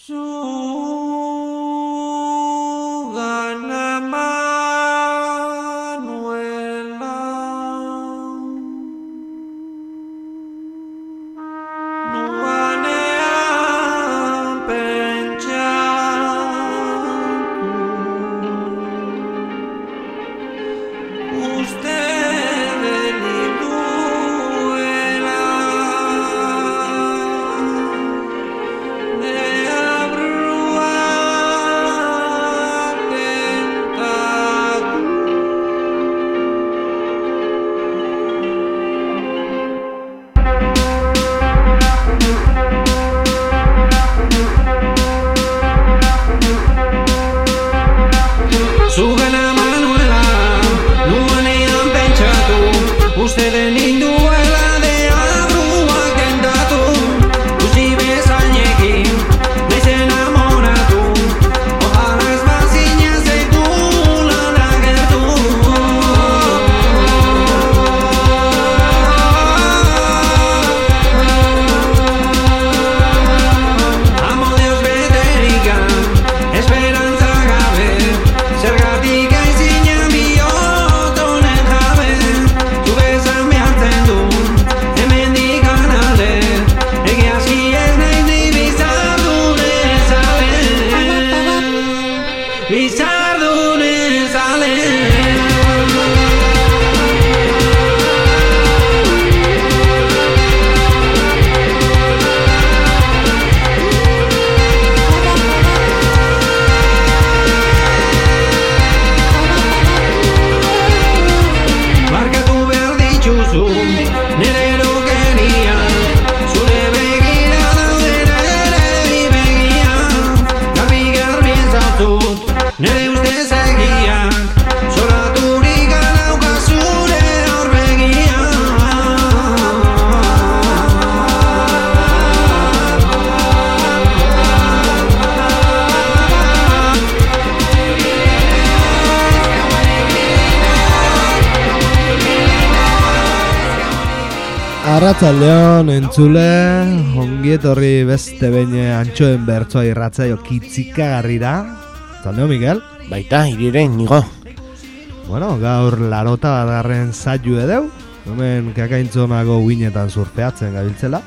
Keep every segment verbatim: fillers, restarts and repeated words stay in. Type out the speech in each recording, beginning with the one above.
Arratsaldeon entzule, ongietorri beste behin antxoen bertsoa irratzaio kitzikagarrira. Zaldeo, Miguel? Baita, iriren, nigo. Bueno, gaur larota badarren saio edeu. Hemen kakaintzonago uinetan surfeatzen gabiltzela.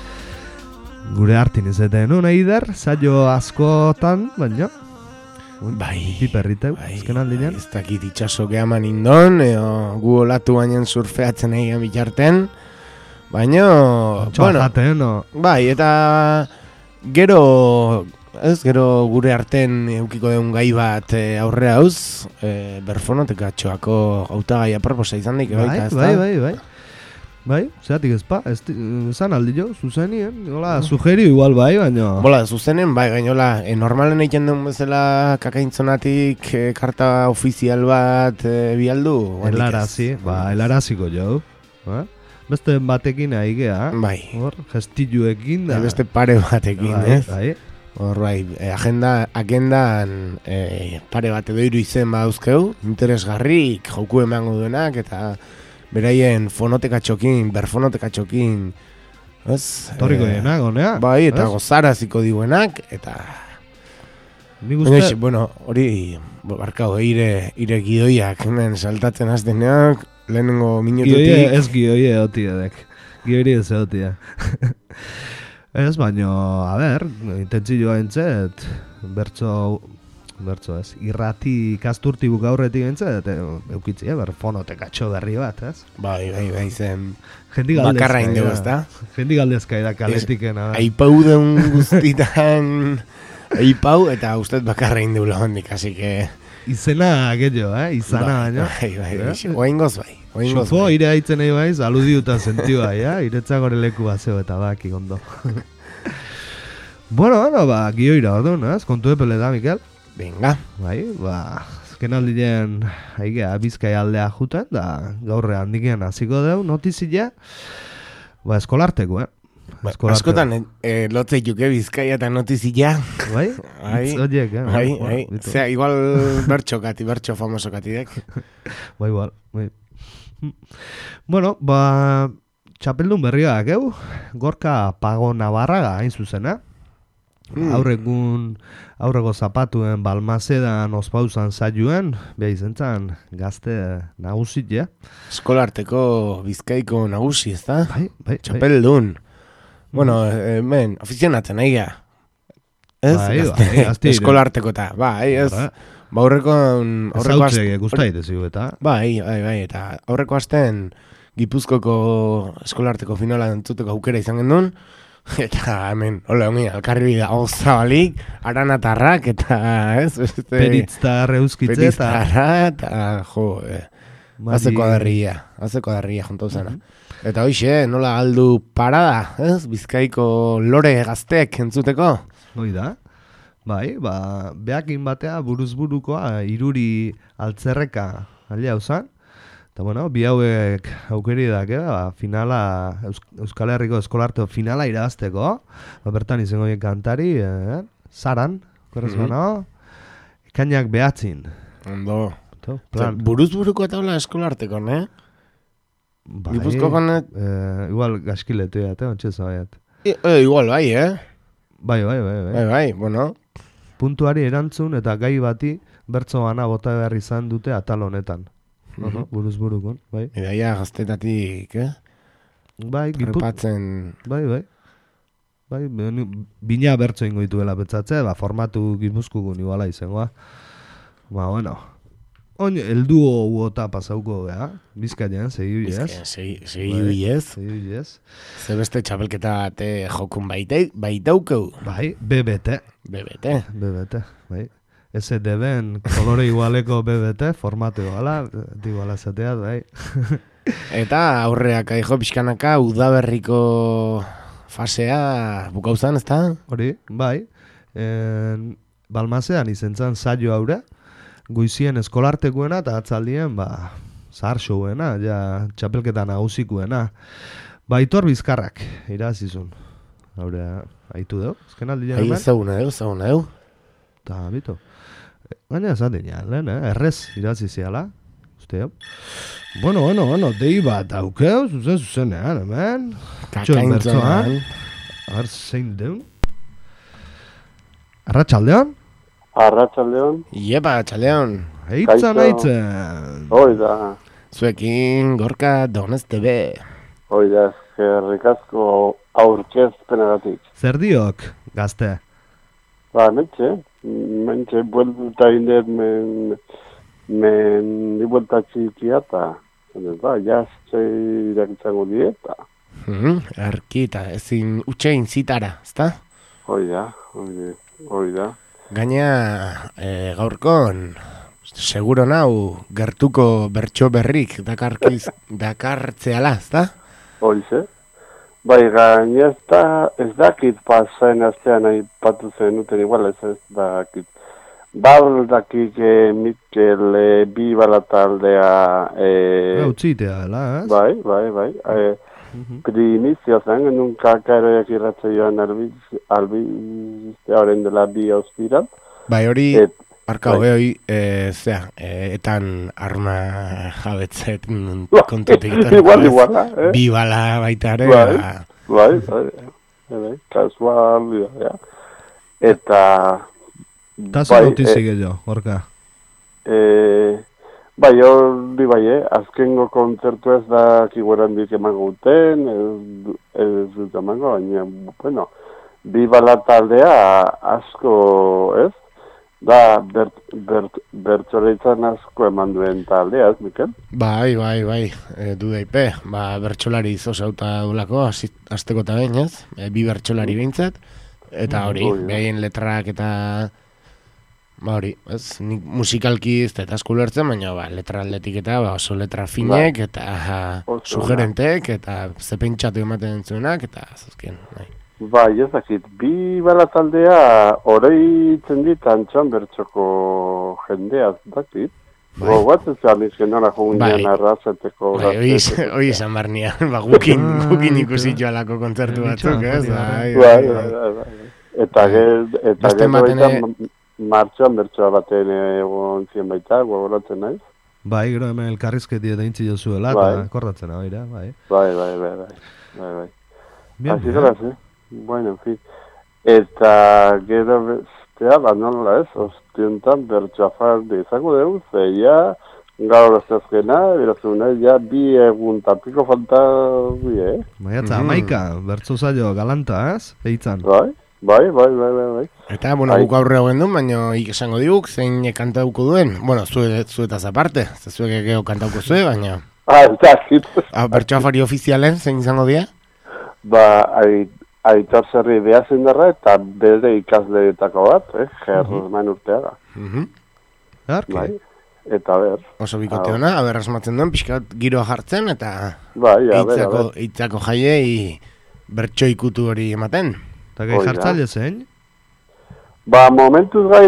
Gure hartin izeten un eider, saio askotan, baina. Bai, piperriteu, bai, ezken aldinean. Ez dakit itxaso gehaman indon, eo, gu olatu bainen surfeatzen egin bitarten. Baina, bueno, jate, no? Bai, eta gero, ez, gero gure arten eukiko deun gai bat e, aurrea hauz, e, berfonoteka txoako hautagai aproposa izan daik, bai, baita, ez bai, bai, bai, bai, zeatik ezpa, ez zan aldi jo, zuzenien, hola, sugeri igual bai, baina... Bola, zuzenen, bai, gainola, e, normalen egiten duen bezala kakaintzonatik e, karta ofizial bat e, bialdu? Helarazi, ba, helaraziko jo, ba? Beste batekin aigea, bai. Hor, gestiluekin da. Beste pare batekin, bai, ez? Bai. Hor, bai, agenda, agendan e, pare bat edo hiru izen badauzkeu, interesgarrik joku emango duenak, eta beraien fonotekatxokin, berfonotekatxokin, ez? Torriko e, dienak, honea? Bai, eta gozaraziko diuenak, eta... Nik uste... Eix, bueno, hori, barkau, ire, ire gidoiak, hemen saltatzen azteneak, lehenengo minututik... Gioie ez gioie egotiedek. Gioie ez egotia. Ez, baino, a ber, intentzioa entzet, bertso, bertso ez, irrati kasturti buka aurretik entzet, eukitzi, eh, ber, fonotekatxo berri bat, ez? Bai, bai, bai, zen... Bakarra indegu, ez da? Jendi galdezka da kaletikena. Aipau deun guztitan... Aipau, eta ustez bakarra indegu hondik, así que... Izena gehiago, eh? Izana baina. Bai, bai, bai, oaingoz bai. Xufo, ire haitzen nahi baiz, aludiuta sentiu bai, eh? Iretzak hori leku bazeo eta baki gondo. Bueno, bueno, ba, gioira orduan, ez? Kontu epele da, Mikel? Venga. Bai, ba, azken aldien, haigea, Bizkai aldea juten, da gaurre handikean hasiko deu, notizia, ba, eskolarteko, eh? Ba, askotan, eh, lotze juke Bizkaia eta notizia. Bai? Itz horiek, eh? Bai, bai. Zea, igual bertxokati, bertxo famosokatidek. Ba, igual, bai. Bueno, ba, txapeldun berriak, eu? Gorka Pago Navarraga, hain zuzena. Mm. Aurregun, aurreko zapatuen Balmasedan ospausan saioen, beha izen zan, gazte nagusit, ja? Eskolarteko Bizkaiko nagusi, ez da? Bai, bai, Txapeldun. Bueno, hemen, ofizionatzen nahi ga. Ez? Bai, Gazte, bai, gazte eskolarteko eta, bai, ez? Ba, aurreko... aurreko Zautzek guztaite zigu eta... Bai, bai, bai, eta aurreko asten Gipuzkoko eskolarteko finala entzuteko aukera izan genuen, eta hemen, hola, hongi, alkarri da zabalik, aranatarrak, eta, ez? Este, Peritztarra euskitze, eta... Peritztarra, eta, jo, eh, azeko adarria, azeko adarria jontu zena. Mm-hmm. Eta hoxe, nola galdu parada, ez? Bizkaiko lore gaztek entzuteko. Hoi da. Bai, ba, behakin batea buruzburukoa iruri altzerreka aldea uzan. Eta, bueno, bi hauek aukeri dake, ba, finala, Euskal Herriko eskolarte finala irazteko. Ba, bertan izango dien kantari, eh? Zaran, korrez mm-hmm. bano, ekainak behatzin. Ondo. Buruzburuko eta hola eskolarteko, ne? Bai, Gipuzko konet... Eh, igual gaskiletu ya, te ontsa zabaiat. E, e, igual bai, eh? Bai, bai, bai, bai. Bai, bai, bueno. Puntuari erantzun eta gai bati bertso bana bota behar izan dute atal honetan. Mm-hmm. Uh-huh, buruz burukon, bai. Idaia gaztetatik, eh? Bai, giput... Repatzen... Bai, bai. Bai, bina bertso ingo dituela betzatzea, ba, formatu gipuzkukun iguala izangoa. Ba, bueno. Oin, elduo uota pasauko, ja? Bizkaian, segiu ez? Segiu ez. Segiu ez. Zebeste txapelketa bate jokun baitaukeu. Bai, B B T. B B T. B B T, bai. S D B-en kolore igualeko B B T, formatu iguala, iguala zatea, bai. Eta aurreak aijo pixkanaka udaberriko fasea bukauzan, ez da? Hori, bai. En, Balmasean izentzan saio haure, goizien eskolartekuena eta atzaldien, ba, zahar showena, ja, txapelketa nagusikuena. Ba, Aitor Bizkarrak, irazizun. Haure, haitu deu, ezken aldi hemen? Hai, ezagun edo, ezagun edo. Eta, bito. Gaina esaten ja, lehen, eh? Errez iraziziala. Uste, bueno, bueno, bueno, dei bat aukeu, zuzen, zuzenean, hemen. Kakaintzoan. Ar, zein deun? Arratxaldeon? Arratxaldeon. Iepa, txaldeon. Eitzan, eitzen. Hoi da. Zuekin Gorka Donez T V. Hoi da, eskerrikazko aurkezpenagatik. Zer diok, gazte? Ba, mentxe. Mentxe, buelta indet men... Men... Di buelta txikia eta... Ba, jazte irakitzango dieta. Mm, Arkita, ezin utxein zitara, ezta? Hoi da, hoi da. Gaina, e, gaurkon, seguro nau, gertuko bertso berrik dakarkiz, dakartzeala, ezta? Hoize. Bai, gaina ez da, ez dakit pasain astean aipatu zen duten igual, ez ez dakit. Bal dakik e, Mikel e, bi balataldea... E, Gautzitea, dela, ez? Bai, bai, bai. E, mm-hmm. Primizio zen, genuen kakaroiak irratze joan albizte horren dela bi auspirat. Bai, hori, barka hoge hori, e, zera, e, etan arma jabetzet kontutik. Igual, igual, eh? Bi bala baita ere. Bai, bai, bai, bai, kasual, ja. Eta... Ta zer notizik jo, Gorka? Eh, bai, hori bai, eh? Azkengo kontzertu ez da kigueran dik emango duten, ez, ez dut emango, baina, bueno, bi bala taldea asko, ez? Da, bert, bert, bertsoleitzan asko eman duen taldea, ez, Mikel? Bai, bai, bai, e, du daipe, ba, bertsolari zozauta dulako, azteko eta behin, ez? E, bi bertsolari behintzat, eta hori, mm, behaien letrak eta... Ba hori, ez, nik musikalki ez eta asko lertzen, baina ba, letra aldetik eta ba, oso letra finek ba. Eta ha, sugerentek eta zepentsatu ematen zuenak eta zazken. Bai, ba, ez dakit, bi bala taldea oroitzen dit antxoan bertxoko jendea, dakit. Bai. Gogat ez da nizken nola jogunean arrazeteko. Bai, hoi izan barnean, ba, gukin, gukin ikusitu alako kontzertu batzuk, ez? Bai, bai, bai, bai. Eta gero martxoan bertsoa baten egon zien baita, gogoratzen naiz. Bai, gero hemen elkarrizketi eta intzi jozuela, eta bai. Korratzen hau, bai. Bai, bai, bai, bai, bai, bai. Bien, así bien. Eh? Bueno, en fin. Eta gero bestea, ba nola ez, ostiontan bertxafardi izango dugu, zeia, gaur ez ezkena, berazuna, ja bi egun tapiko falta bi, eh? Maiatza, amaika, bertzu zailo galanta, ez? Eitzan. Bai, bai, bai, bai, bai, bai. Eta, bueno, guk aurre hauen duen, baina ik esango diguk, zein kantauko duen. Bueno, zue, zuetaz aparte, zuek egeo kantauko zue, baina... Ah, eta, zit. Ah, bertsoafari ofizialen, zein izango dira? Ba, Aitor Zerri behazindarra eta bere ikasleetako bat, eh? German urteaga. Mhm. Arki. Bai, eta ber. Oso bikote hona, aber asmatzen duen, pixkat giroa jartzen, eta Bai, a ber, a eitzako, ber. eitzako jaiei bertso ikutu hori ematen. Eta gai Hoi da. jartzaile zein? Ba, momentuz gai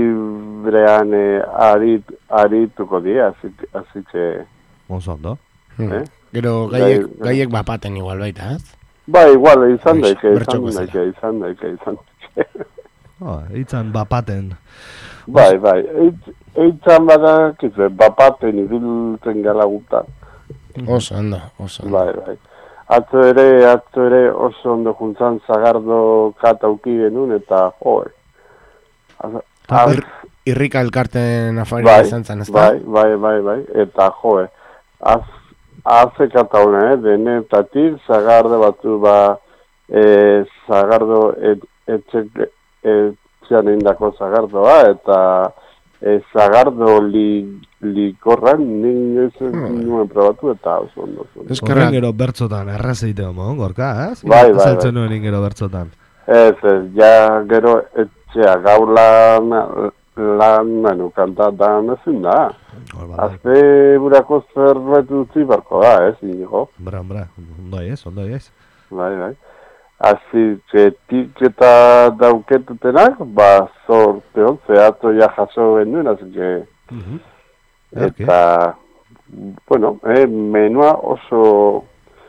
librean eh, arit, arituko dira, así que... Oso ondo. Hmm. Eh? Gero Gai- gaiek, gai- gaiek bapaten igual baita, ez? Ba, igual, izan Bai, daike, bertxoko izan zela. daike, izan daike, izan daike. Oh, eitzan bapaten. Bai, bai, eitz- eitzan badakizue, bapaten ibiltzen gala gutan. Oso ondo, oso ondo. Bai, bai. Atzo ere, atzo ere oso ondo juntzan zagardo katauki genuen eta joe. Az, Ta- az, Ir, irrika elkarten afari bai, izan zen, ez da? bai, bai, bai, bai, eta joe. Az, haze katauna, eh, denetatik zagardo batzu ba, e, zagardo et, etxek, etxean indako zagardoa, eta e, zagardo li, likorran nik ez nuen probatu eta oso ondo. oso ondo. Eskerrak. Horren gero bertzotan, erraz egite homo, gorka, ez? Bai, bai, Azaltzen bai. nuen ingero bertzotan. Ez, ez, ja gero etxea gau lan, lan menu kantatan ezin da. Hor bada. Azte burako zerbait utzi barko da, ez, inigo. Bra, bra, ondo ez, ondo ez. Bai, bai. Así que etiketa dauketutenak, ba, zorte hon, zehato ja jaso genuen, así que... Mhm. Erki. Eta, bueno, eh, menua oso...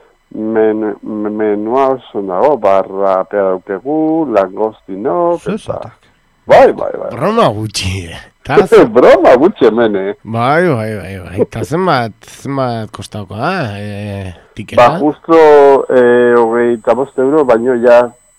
Men, menua oso nago, barra pea daukegu, langostinok, eta... Zezatak. Bai, bai, bai. Broma gutxi, eh? Ta ze- Broma gutxe hemen, eh? Bai, bai, bai, bai. Eta zenbat, zenbat kostauko da, e, tiketa? Ba, justo, eh, hogeita bost euro, baino ja,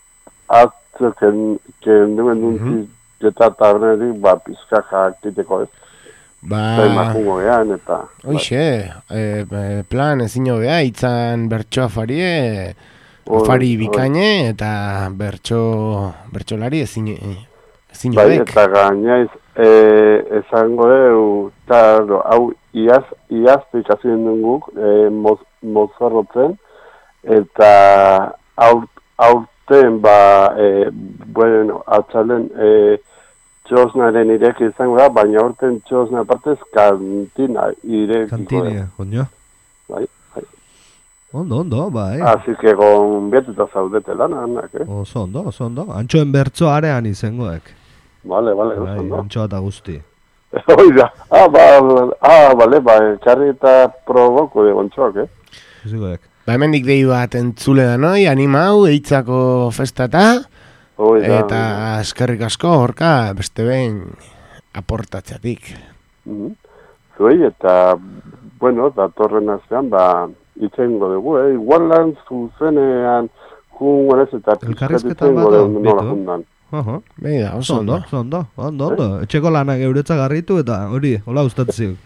atzo, ken, ken duen duntzi, eta tabernetik, ba, pizka jaktiteko ez. Ba, Zain makungo gehan, eta... hoxe, e, e, plan ezin hobea, itzan bertso afarie, Hoi, afari hoi. bikaine, eta bertso, bertsolari ezin, ezin Bai, hobek. eta gainaiz, eh, esango deu, taro, hau iaz, iazte ikasi den guk, eh, moz, mozorrotzen, eta aur, aurten, ba, eh, bueno, atxalen, eh, txosnaren ireki izango da, baina aurten txosna partez kantina irekiko. Kantinia, oño. Bai, bai. Ondo, ondo, bai. Así que gonbietuta zaudete lan, anak, eh? Oso ondo, oso ondo. Antxoen bertzo arean izengoek. Vale, vale, Bai, oso ondo. antxoa eta guzti. Oida, ah, ba, ah, bale, ba, karri eta proboko de gontxoak, eh? Izikoek. Ba, hemendik dei bat entzule da noi, animau, eitzako festata, Oida. eta eskerrik asko horka beste behin aportatzeatik. Mhm. Zuei, eta, bueno, datorren astean, ba, itzengo dugu, eh? Igual lan zuzenean, jungo ez, eta Elkarrizketa pizkat bat da, itzengo nola bitu. jundan. Oho. Behi da, oso Oso ondo, ondo. oso ondo, ondo, ondo. Etxeko lanak euretza garritu eta hori, hola ustatziuk.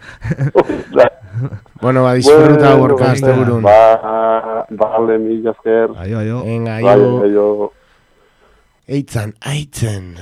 Bueno, ba, disfruta Bueno, horka venga. azte burun. Ba, bale, mila esker. Aio, aio. Venga, Bai, aio. aio. Eitzan, aitzen.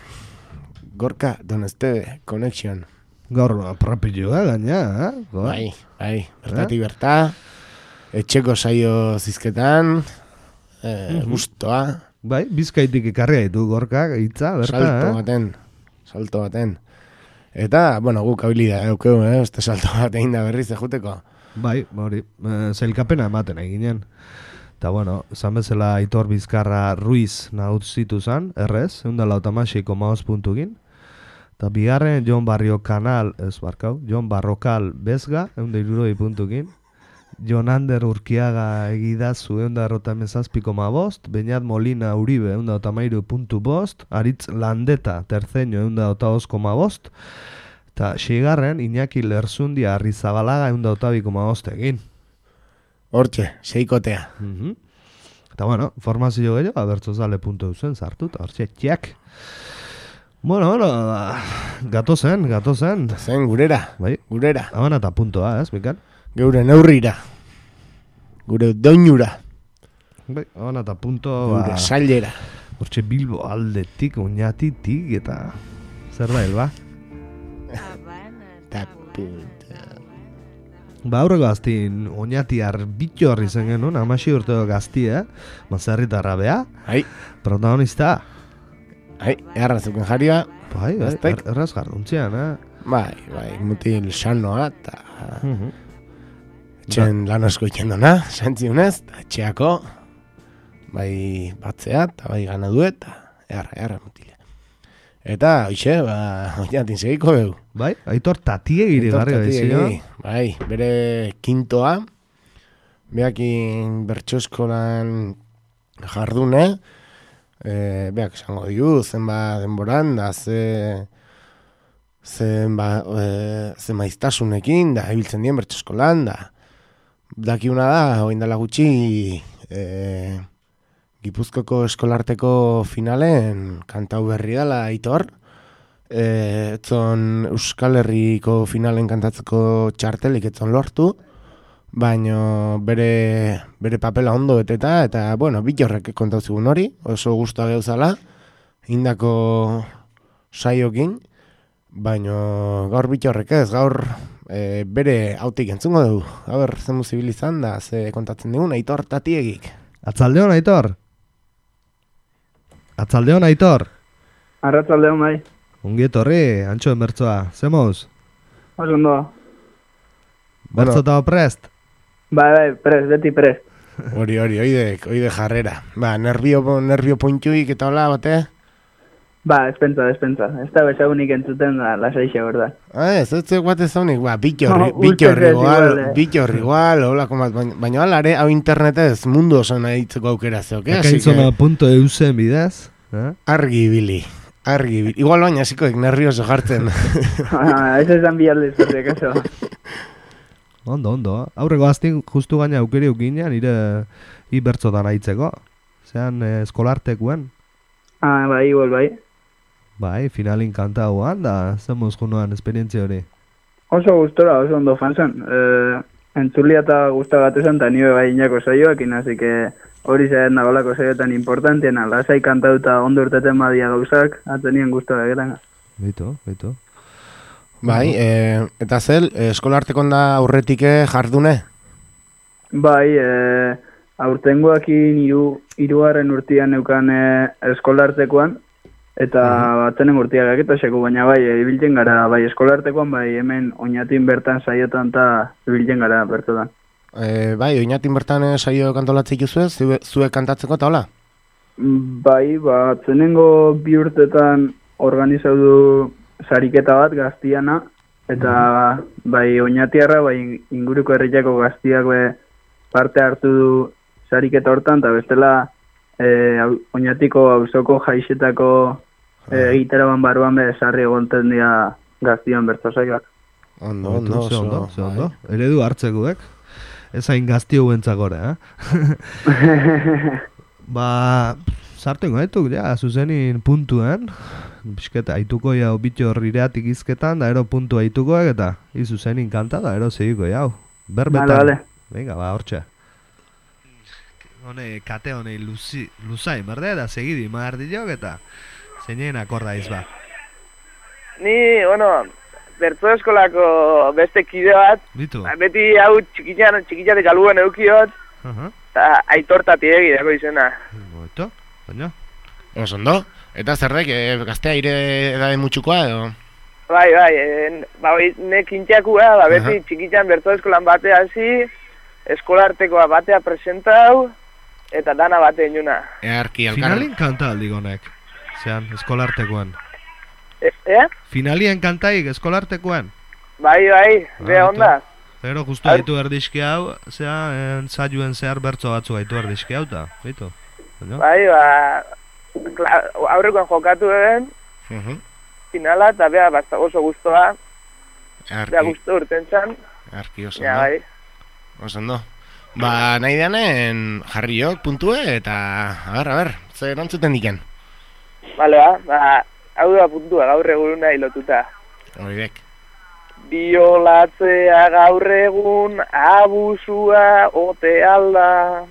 Gorka, Donestebe, Connection. Gaur propilloa gaina, eh? Gaur. Bai, bai, bertatik berta. Etxeko saio zizketan. Eh, gustoa. Bai, bizkaitik ikarria ditu gorkak, hitza, berta, Salto eh? baten. Salto baten. Eta, bueno, guk habilida eukeu, eh? Este salto bat egin da berriz ejuteko. Bai, hori, eh, zailkapena ematen eginen. Eta, bueno, zan bezala Aitor Bizkarra Ruiz nautzitu zan, errez, egun da lautamasi koma os puntukin. Eta bigarren Jon Barrio Kanal, ez barkau, Jon Barrokal Bezga, egun da iruroi puntukin. Jon Ander Urkiaga egidazu, egun da rotamezazpi koma bost. Beñat Molina Uribe, egun da otamairu puntu bost. Aritz Landeta, terzeño, egun da otaoz koma bost. Eta xigarren, Iñaki Lerzundia Arrizabalaga, egun da otabi koma bost egin. Hortxe, seikotea. Mhm. Eta bueno, formazio gehiago, bertzozale puntu duzen sartu, eta hortxe, txak. Bueno, bueno, ba, gatozen, gatozen. Zen, gurera, Bai, gurera. abana eta puntoa, ez, Mikel? Geure neurrira. Gure doinura. Bai, abana eta punto, Gure ba, sailera. hortxe Bilbo aldetik, oinatitik, eta zer da, elba? Ta puta. Ba, aurreko gaztin, oinatiar bitxo horri zen genuen, amasi urteo gaztia, mazerritarra bea, Ai, protagonista. ai, erra zuken jaria. Bai, bai, Gaztek. er, erraz jarduntzean, eh? Bai, bai, mutil sanoa, eta Mhm. etxen lan asko ikendona, santziunez, eta etxeako, bai batzea, eta bai gana duet, eta erra, erra mutila. Eta, hoxe, ba, oinatin segiko dugu. Bai, aitor tatie giri garri Tortatiegi, bai, bere kintoa, beakin bertso eskolan jardune, e, beak esango digu, zenba denboran, da ze, zenba, e, zen maiztasunekin, da ibiltzen dien bertso eskolan, da dakiuna da, oin dela gutxi, e, Gipuzkoko eskolarteko finalen kantau berri dela Aitor, e, etzon Euskal Herriko finalen kantatzeko txartelik etzon lortu, baino bere, bere papela ondo beteta, eta, bueno, bitorrek kontau zigun hori, oso guztua geuzala, indako saiokin, baino gaur bitorrek ez, gaur e, bere hautik entzungo dugu, gaur zen muzibilizan da, ze kontatzen digun, Aitor Tatiegik. Atzaldeon, Aitor? Atzaldeon, Aitor? Arratzaldeon bai. Ongi etorri, antxoen bertzoa, zemoz? Oso ondo. Bertzo eta prest? Bai, bai, prest, beti prest. Hori, hori, oide, oide jarrera. Ba, nervio, nervio pointxuik eta hola, bate? Ba, espentza, espentza. Ez da bezagunik entzuten da, lasaixe, berda. Ah, ez, ez ez guate zaunik, ba, bitorri, No, bitorri ustez ez igual, igual, eh. bitorri igual, holako bat, baina, baina alare, hau internetez mundu oso nahi ditzeko aukera zeok, eh? Así Ekaintzona que, punto eusen bidez? Eh? argi ibili, argi ibili. Igual baina hasikoek nervioso jartzen. Ez esan bi aldiz, por si acaso. Ondo, ondo. Aurreko aztin justu gaina aukeri eukinean, nire i bertzotan aitzeko. Zean eh, eskolartekuen. Ah, bai, igual, bai. Bai, finalin kantauan, da zemoz junoan esperientzia hori. Oso gustora, oso ondo fanzan. Eh, entzulia eta guztagatezan, eta nire bai inako saioakin, así que hori zaiat nagolako saioetan importantiena, lasai kantauta ondo urteten badia gauzak, atzenien gustora egetan. Beitu, beitu. Bai, e, eta zel, e, eskolartekon da aurretike jardune? Bai, eh, aurtengoakin hiru hirugarren urtean neukan eh, eskolartekoan, eta batzenen urteak eta seko, baina bai, eh, ibiltzen gara, bai eskolartekoan, bai hemen oinatin bertan saiotan eta ibiltzen gara bertotan. E, bai, oinatin bertan eh, saio kantolatzik zuen, zue, zuek kantatzeko eta hola? Bai, ba, zenengo bi urtetan organizau du sariketa bat gaztiana, eta bai oinatiarra, bai inguruko herriako gaztiak be parte hartu du sariketa hortan, eta bestela e, oinatiko auzoko jaixetako e, egiteraban barruan be sarri egonten dira gaztian bertso saioak. Ondo, Ondo, ondo, ze ondo, oso, ze ondo. bai. Eredu hartzekuek. Ez hain gazti huentzakore, eh? Ba, sartengo gaituk, ja, zuzenin puntuen. Bizketa, aituko jau bitor ireatik izketan, da ero puntu aitukoek, eta izuzenin kanta, da ero segiko jau. Berbetan. Vale, vale. Venga, ba, hortxe. Hone, kate honei luzi, luzain, berde, da segidi, maardilok, eta zeinen akorda izba. Ni, bueno, bertso eskolako beste kide bat, Bitu? beti hau txikitan, txikitatik aluen eukiot, Aha. eta Aitor Tatiegi dago izena. Moito, baina? Oso ondo. Eta zerrek, e, gaztea ire edade mutxukoa edo? Bai, bai, en, ba, bai, ne kintxakua, ba, beti Aha. txikitan bertso eskolan batea hasi, eskolartekoa batea presentau, eta dana bate inuna. Earki alkar. Finalin kanta aldik honek, zean, eskolartekoen. E, eh? Finalien kantaik eskolartekoen. Bai, bai, be Ah, onda. Gero justu Ar- gaitu erdizki hau, zea, entzaiuen zehar bertzo batzu gaitu erdizki hau, eta, bitu? Baina? Bai, ba, kla, aurrekoan jokatu den, Mhm. finala, eta bea, basta oso guztoa, bea Earki, guztu urten zan, earki oso ja, ondo. bai. Oso ondo. Ba, nahi deanen jarriok puntue eta, a ber, a ber, zer erantzuten diken? Bale, ba, ba, hau da puntua gaur egun nahi lotuta. Horidek. Biolatzea gaur egun abusua ote alda.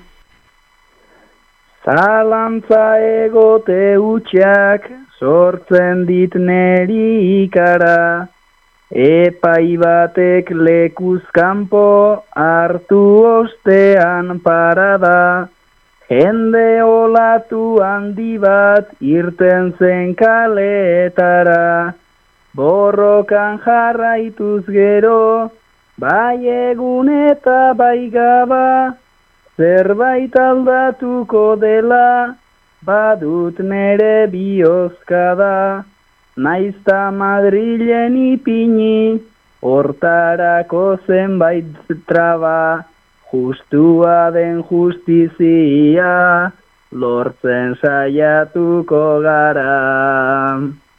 Zalantza egote utxak sortzen dit neri ikara. Epai batek lekuz kanpo hartu ostean parada. Jende olatu handi bat irten zen kaleetara. Borrokan jarraituz gero, bai egun eta bai gaba. Zerbait aldatuko dela, badut nere bihozkada. Naizta Madrilen ipini, hortarako zenbait traba. Justua den justizia, lortzen saiatuko gara.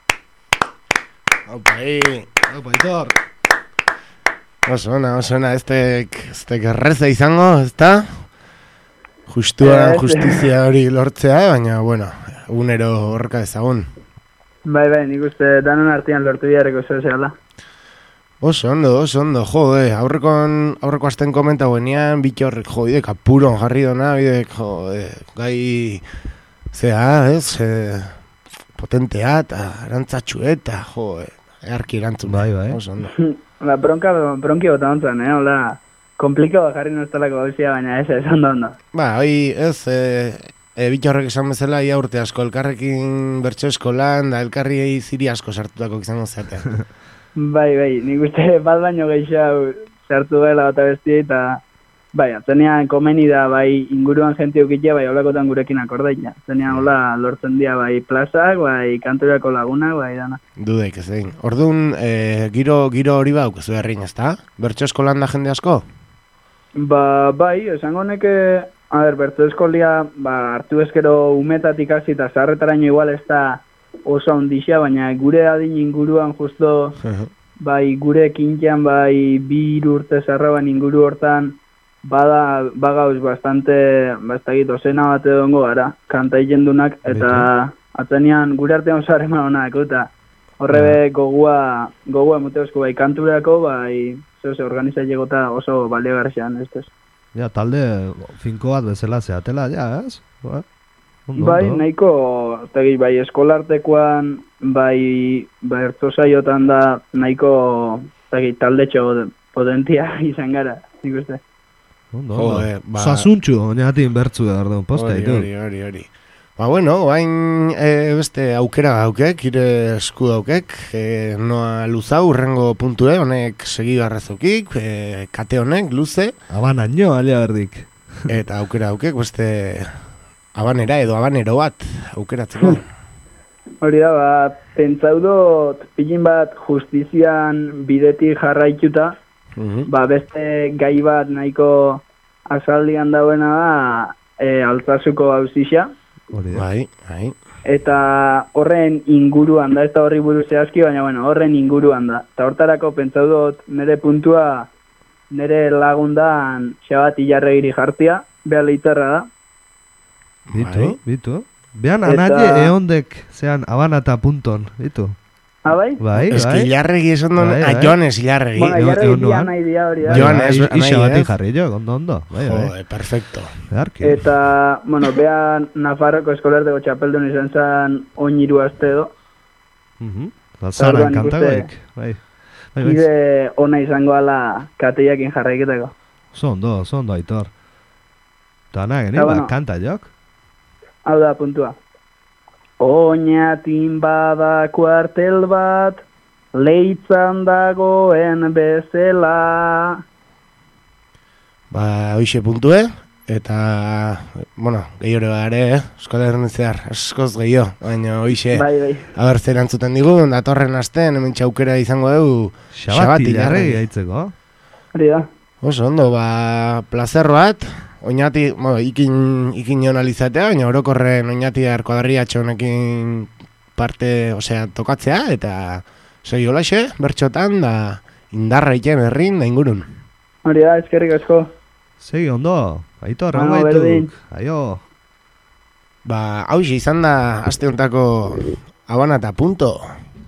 Opa, hi. Opa, Aitor. Oso ona, oso ona, ez tek erreza izango, ez da? Justua Ez. justizia hori lortzea, baina, bueno, egunero horreka ezagun. Bai, bai, nik uste danon artean lortu biharreko zehala. Oso ondo, oso ondo, jode, aurrekon, aurreko asten komenta guenean, bitu horrek, jo, idek apuron jarri dona, idek, jo, gai, zea, ez, e, potentea eta arantzatxu eta, jo, earki erantzun. Bai, bai. Oso ondo. Ba, bronka, bronki bota ontzan, eh, hola, komplikado jarri nostalako gauzia, baina ez, ez ondo ondo. Ba, hoi, ez, e, e, bitu horrek esan bezala, ia urte asko, elkarrekin bertso eskolan, da elkarri ziri asko sartutako izango zatean. Bai, bai, nik uste bat baino gehiago sartu gela eta bestia, eta bai, atzenean komeni da, bai, inguruan jente ukitea, bai, holakotan gurekin akordaita. Atzenean hola lortzen dira, bai, plazak, bai, kanturako lagunak, bai, dana. Dudeik, ez egin. Orduan, e, giro, giro hori bauk, ez beharrin, ez da? Bertso eskolan da jende asko? Ba, bai, esango neke, a ber, bertso eskolia, ba, hartu eskero umetatik hasi eta zaharretaraino igual ez da oso handixa, baina gure adin inguruan justo, bai, gure kintean, bai, bi hiru urte zarraban inguru hortan, bada, bagauz bastante, bastakit, ozena bat edongo gara, kanta ikendunak, eta atzenean gure artean oso harreman honak, eta horrebe gogua, gogua emuteozko, bai, kanturako, bai, zehose, organizaieko eta oso balio garxean, ez ez. Ja, talde finko bat bezala zeatela, ja, ez? Ba, ondo, Bai, ondo. nahiko, tegi, bai, eskolartekoan, bai, bertso saiotan da, nahiko, tegi, taldetxo potentia izan gara, nik uste. Ondo, Jo, ondo. eh, ba- Sasuntxu, oinatik bertzu da, orduan, posta Hori, ditu. hori, hori, hori. Ba, bueno, bain e, beste aukera daukek, ire esku daukek, e, noa luza urrengo puntue, honek segi garrazokik, e, kate honek, luze, Abanaino, alia berdik. eta aukera daukek, beste abanera edo abanero bat aukeratzeko. Hori da, ba, pentsau dut, pilin bat justizian bidetik jarraituta, Mhm. ba, beste gai bat nahiko azaldian dauena da, e, Altsasuko auzixa, Hori da. Bai, bai. eta horren inguruan da, ez da horri buruz zehazki, baina bueno, horren inguruan da. Eta hortarako pentsau dut nire puntua, nire lagundan Xabat Ilarregiri jartia, beha leitzarra da. Bitu, Bai. bitu. Behan Eta- anaie eondek, zean, abanata punton, bitu. Ah, bai? Bai, Ez que bai. Ilarregi esan duen, Bai, a bai. Joanes Ilarregi. Bueno, egon- Ilarregi egon dia nuan. nahi dia hori da. Bai, Joan, bai, ez- is- nahi, isa bati ez? jarri jo, ondo, ondo. Bai, bai. Jode, perfecto. Beharki. Eta, bueno, beha Nafarroko eskolarteko txapeldun izan zen oiniru aste edo. Mhm. Zaran Orduan ikuste- kantagoik. Bai. Bai, bai. Ide ona izango ala kateiakin jarraiketeko. Oso ondo, oso ondo, Aitor. Eta nahi, Eta, ba, bueno. kanta jok. Hau da puntua. Oñatin bada kuartel bat, leitzan dagoen bezela. Ba, hoixe puntue, eta, bueno, gehiore bare, eh? Euskal Herrian zehar, askoz gehiago, baina hoixe, Bai, bai. haber zer antzuten digun, datorren astean, hemen txaukera izango dugu, Xabat Ilarregi Ilarregi. gaitzeko. Hori da. Oso ondo, ba, placer bat, oinati, bueno, ikin, ikin joan alizatea, baina orokorren oinati arkoadarriatxo honekin parte, osea, tokatzea, eta segi holaxe, bertxotan, da indarra iken herrin, da ingurun. Hori da, eskerrik asko. Segi ondo, Aitor, hau Bueno, berdin. gaituk. Aio. Ba, hau izan da aste hontako Habana eta punto.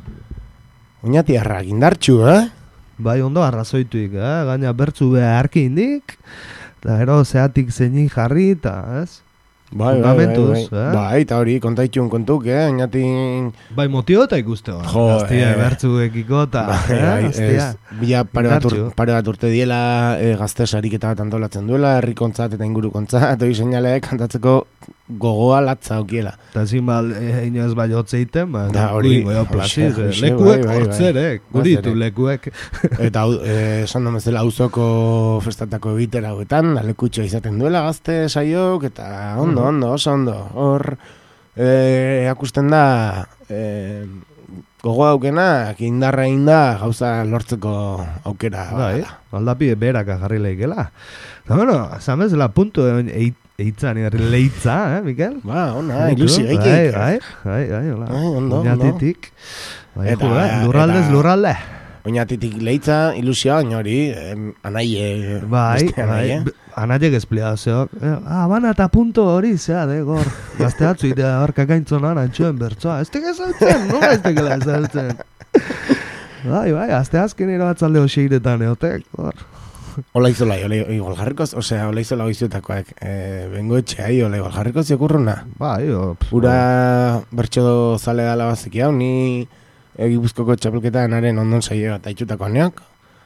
Oñatiarrak indartxu, eh? Bai, ondo arrazoituik, eh? Gaina bertzu beha harki indik, eta gero zeatik zeinik jarri, eta, ez? Bai, bai, bai, Fundamentuz, bai. eh? Bai, eta hori kontaitxun kontuk, eh? Oñatin... Bai, motio eta ikuste hor. Jo, Gaztia, eh. bertzuekiko, eta, Bai, eh? bai, Gaztia. ez, bila pare bat, ur, Indartxu. pare bat urte diela e, gazte sariketa bat antolatzen duela, herrikontzat eta ingurukontzat, hori seinaleek kantatzeko gogoa latza aukiela. Eta ezin ba, e, inoez bai hotzeiten, ba, Da, hori, guingo, jo, hoxe, plaziz, eh, hoxe, lekuek bai, bai, bai. hortzerek, guritu Hortzerek. lekuek. Eta hau, eh, esan domezela auzoko festatako egitera hauetan, alekutxo izaten duela gazte saiok, eta ondo, ondo, oso ondo. Hor, eh, akusten da, eh, gogo aukenak indarra inda gauza lortzeko aukera. Bai, badala. aldapi beraka jarri lehikela. Eta, bueno, zamezela puntu eit, eitzan, leitza, eh, Mikel? Ba, ona, Gaitu, ilusi Bai, gaitik. bai, bai, bai, hola. Bai, ondo, Oñatitik. Bai, Eta- jo, eh, lurraldez, eta- lurralde. Oñatitik leitza, ilusioa, baina hori, em, anaie, Bai, beste bai, anaie. b- anaiek espliazioak. Eh, ah, bana eta punto hori, zea, de, gor. Gazteatzu itea hor kakaintzonan antxuen bertsoa. Ez teke zautzen, nola ez tekela zautzen. Bai, bai, azte azken irabatzalde oseiretan eotek, hor. Ola izola, ola igual jarrikoz, osea, ola izola goizuetakoak, e, bengo etxeai, ola igual jarrikoz jokurruna. Bai, jo, pff, Ura bertso zale dala bazeki hau, ni Gipuzkoko txapelketan haren ondon saio eta itxutako aneak.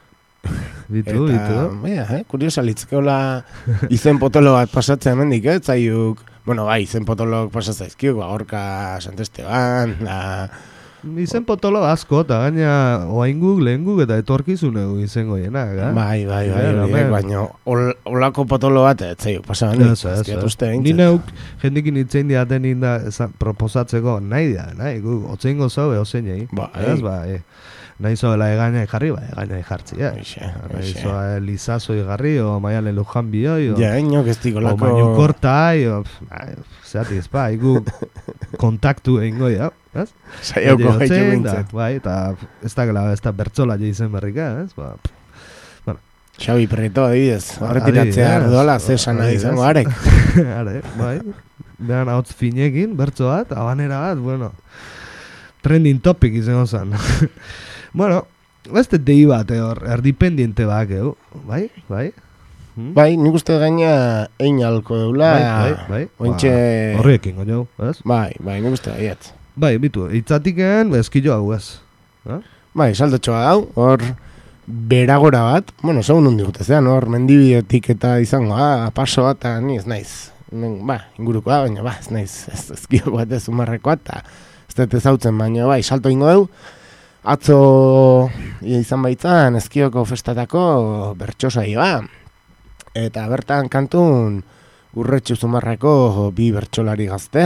Bitu, bitu. Baina, eh, kuriosa litzkeola izen potolo bat pasatzea hemendik, eh, zaiuk. Bueno, bai, izen potolok pasatzaizkiuk, ba, Gorka, Santesteban, da... Izen potolo asko, eta gaina oainguk, lehenguk eta etorkizunegu izango jenak, eh? Bai, bai, bai, Bueno, horiek, men. baina ol, olako potolo bat, ez zaiuk, pasaban, Ez, ez, ez, ez. uste Ni behintzat. neuk jendikin itzein diaten inda esan, proposatzeko nahi da, nahi, gu, otzeingo zau eozeinei. Bai. Ez, ba, e, nahi zoela egaina jarri, ba, egaina jartzi, eh? Hoxe, Nahi hoxe. zoa Lizazo jarri, o Maialen Lujan bioi, o, Ja, inok ez o dikolako... Mainu Kortai, o, pf, nahi, zeatik ez, ba, igu kontaktu egingo, ja, ez? Saioko Otzen, gaitu da, bintzat. bai, eta ez da, ez da bertzola izen berrika, ez? Ba, pff, Xabi Prieto, adibidez, Ba, horretiratzea adibidez, ardola, ze esan nahi adibidez. izango arek. are, bai, behan hotz finekin, bertzo bat, abanera bat, bueno, trending topic izango zen. Bueno, beste dei bat, eh, hor, erdipendiente bak, eu, bai, bai? Hmm? Bai, nik uste gaina ein alko deula. bai, bai, bai. Ointxe... Ba, horrekin, goño, ez? Bai, bai, nik uste gaiat. Bai, bitu, itzatiken, eskillo hau, ez? Eh? Bai, saldotxoa dau, hor beragora bat, bueno, segun hundi gutezean, hor mendibietik eta izango, ah, paso bat, eta ni ez naiz. Men, ba, ingurukoa, baina, ba, ez naiz, ez ezkio bat ez umarrekoa, eta ez dut ezautzen, baina, bai, salto ingo deu. Atzo ia izan baitzan, eskioko festatako bertsosaioa. Eta bertan kantun urretxu zumarrako bi bertsolari gazte.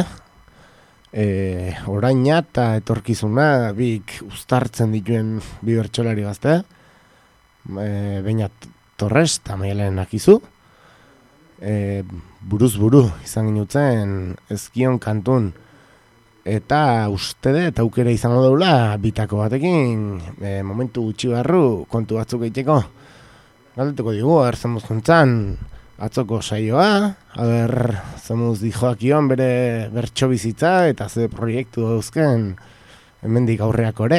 E, oraina eta etorkizuna bik uztartzen dituen bi bertsolari gazte. E, Beñat Torres eta Maialen Akizu. E, buruz buru izan ginutzen ezkion kantun. Eta uste dut aukera izango daula bitako batekin e, momentu gutxi barru kontu batzuk egiteko. Galdetuko digu, aber zemuz juntzan atzoko saioa, aber zemuz dijoakion bere bertso bizitza eta ze proiektu dauzken hemendik aurreak ore.